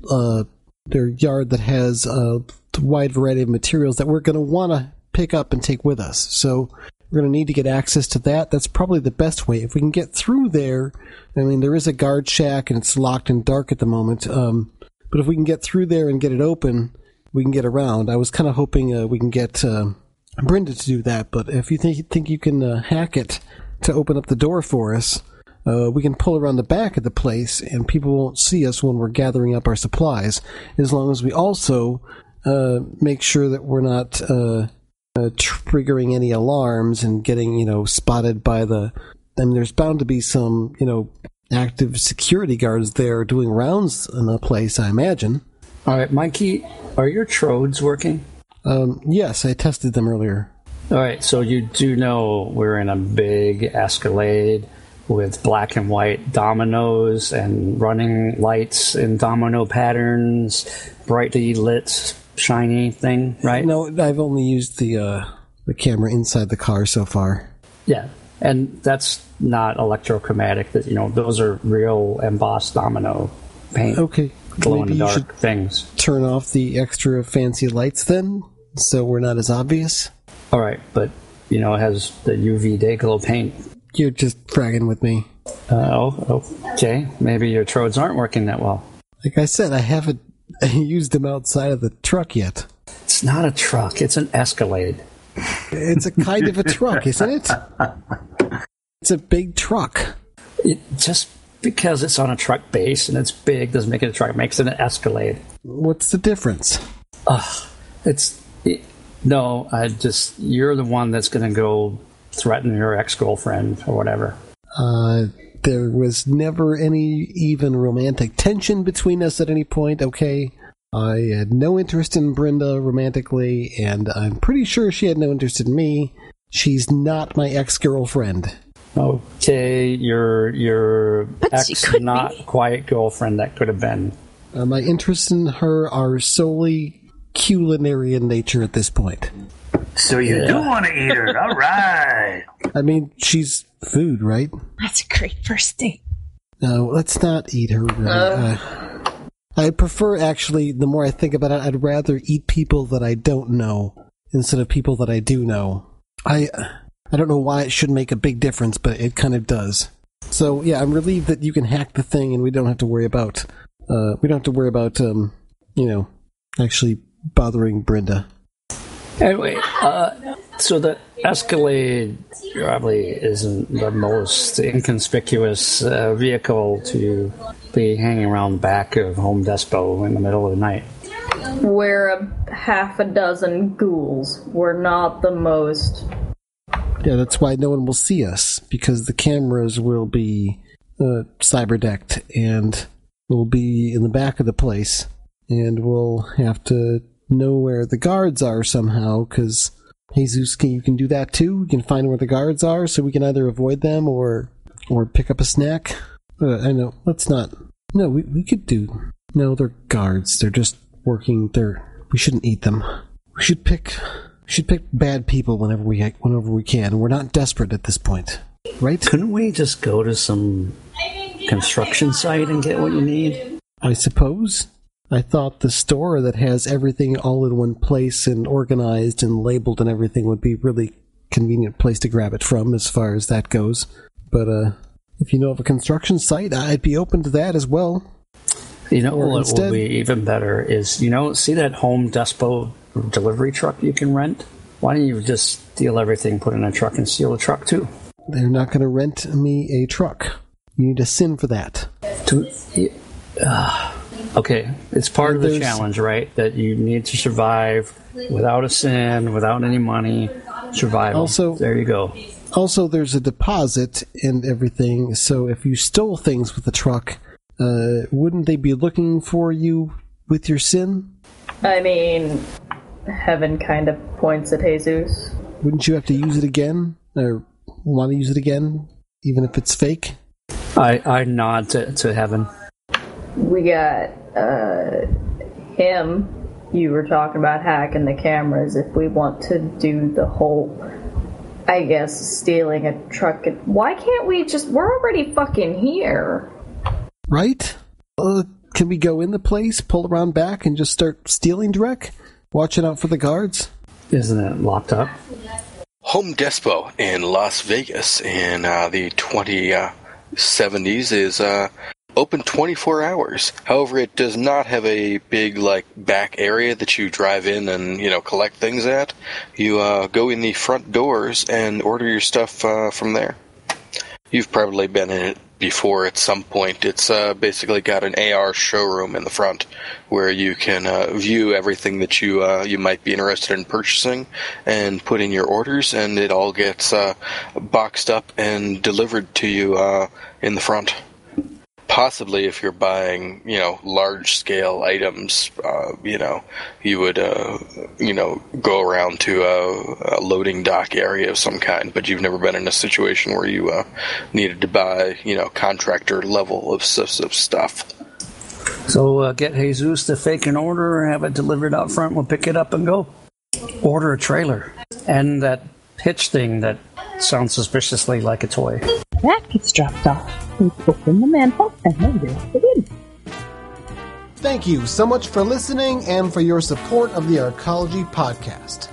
their yard that has a wide variety of materials that we're going to want to pick up and take with us. So we're going to need to get access to that. That's probably the best way. If we can get through there, I mean, there is a guard shack and it's locked and dark at the moment. But if we can get through there and get it open, we can get around. I was kind of hoping we can get Brenda to do that, but if you think you can hack it to open up the door for us, we can pull around the back of the place and people won't see us when we're gathering up our supplies, as long as we also make sure that we're not triggering any alarms and getting, spotted by there's bound to be some, active security guards there doing rounds in the place, I imagine. All right, Mikey, are your trodes working? Yes, I tested them earlier. All right, so you do know we're in a big Escalade with black and white dominoes and running lights in domino patterns, brightly lit, shiny thing, right? No, I've only used the camera inside the car so far. Yeah, and that's not electrochromatic. Those are real embossed domino paint. Okay, glow in the maybe you dark should things. Turn off the extra fancy lights then, so we're not as obvious. All right, but it has the UV day glow paint. You're just fragging with me. Okay. Maybe your trodes aren't working that well. Like I said, I haven't used them outside of the truck yet. It's not a truck. It's an Escalade. It's a kind of a truck, isn't it? It's a big truck. Just because it's on a truck base and it's big doesn't make it a truck. It makes it an Escalade. What's the difference? You're the one that's going to go threaten your ex-girlfriend or whatever. There was never any even romantic tension between us at any point, okay? I had no interest in Brenda romantically, and I'm pretty sure she had no interest in me. She's not my ex-girlfriend. Okay, your ex, not quite girlfriend that could have been. My interests in her are solely culinary in nature at this point. So you do want to eat her, all right. I mean, she's food, right? That's a great first date. No, let's not eat her. Really. I prefer, actually, the more I think about it, I'd rather eat people that I don't know instead of people that I do know. I don't know why it should make a big difference, but it kind of does. So, yeah, I'm relieved that you can hack the thing and we don't have to worry about, actually bothering Brenda. Anyway, so the Escalade probably isn't the most inconspicuous vehicle to be hanging around the back of Home Depot in the middle of the night. We're half a dozen ghouls. We're not the most... Yeah, that's why no one will see us, because the cameras will be cyber-decked, and we'll be in the back of the place, and we'll have to know where the guards are somehow, because Jesus, you can do that too. You can find where the guards are, so we can either avoid them or pick up a snack. I know, let's not. No, we could do. No, they're guards. They're just working. We shouldn't eat them. We should pick bad people whenever we can. We're not desperate at this point, right? Couldn't we just go to some construction site and get what you need? I suppose. I thought the store that has everything all in one place and organized and labeled and everything would be a really convenient place to grab it from as far as that goes. But if you know of a construction site, I'd be open to that as well. You know what will be even better is, see that Home Depot delivery truck you can rent? Why don't you just steal everything, put it in a truck, and steal a truck too? They're not going to rent me a truck. You need a SIN for that. Okay, it's part of the challenge, right? That you need to survive without a SIN, without any money. Survival. Also, there you go. Also, there's a deposit and everything, so if you stole things with the truck, wouldn't they be looking for you with your SIN? I mean, Heaven kind of points at Jesus. Wouldn't you have to use it again? Or want to use it again, even if it's fake? I nod to Heaven. We got him. You were talking about hacking the cameras. If we want to do the whole, I guess, stealing a truck. Why can't we we're already fucking here. Right? Can we go in the place, pull around back, and just start stealing direct? Watching out for the guards? Isn't it locked up? Home Depot in Las Vegas in the 2070s is open 24 hours. However, it does not have a big back area that you drive in and collect things at. You go in the front doors and order your stuff from there. You've probably been in it before at some point. It's basically got an AR showroom in the front where you can view everything that you might be interested in purchasing and put in your orders, and it all gets boxed up and delivered to you in the front. Possibly if you're buying, large-scale items, you would, go around to a loading dock area of some kind, but you've never been in a situation where you needed to buy, contractor level of stuff. So get Jesus to fake an order, have it delivered out front, we'll pick it up and go. Order a trailer. And that hitch thing that sounds suspiciously like a toy. That gets dropped off. We open the manhole and then reel it in. Thank you so much for listening and for your support of the Arcology Podcast.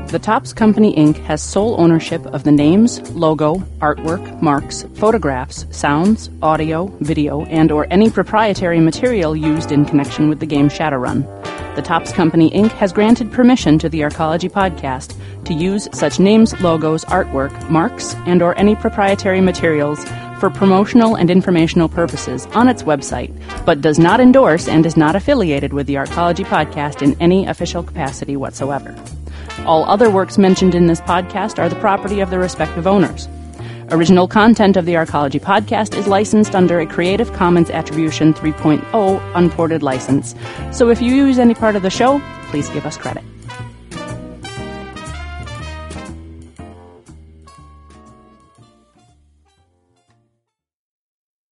The Topps Company, Inc. has sole ownership of the names, logo, artwork, marks, photographs, sounds, audio, video, and or any proprietary material used in connection with the game Shadowrun. The Topps Company, Inc. has granted permission to the Arcology Podcast to use such names, logos, artwork, marks, and or any proprietary materials for promotional and informational purposes on its website, but does not endorse and is not affiliated with the Arcology Podcast in any official capacity whatsoever. All other works mentioned in this podcast are the property of the respective owners. Original content of the Arcology Podcast is licensed under a Creative Commons Attribution 3.0 unported license, so if you use any part of the show, please give us credit.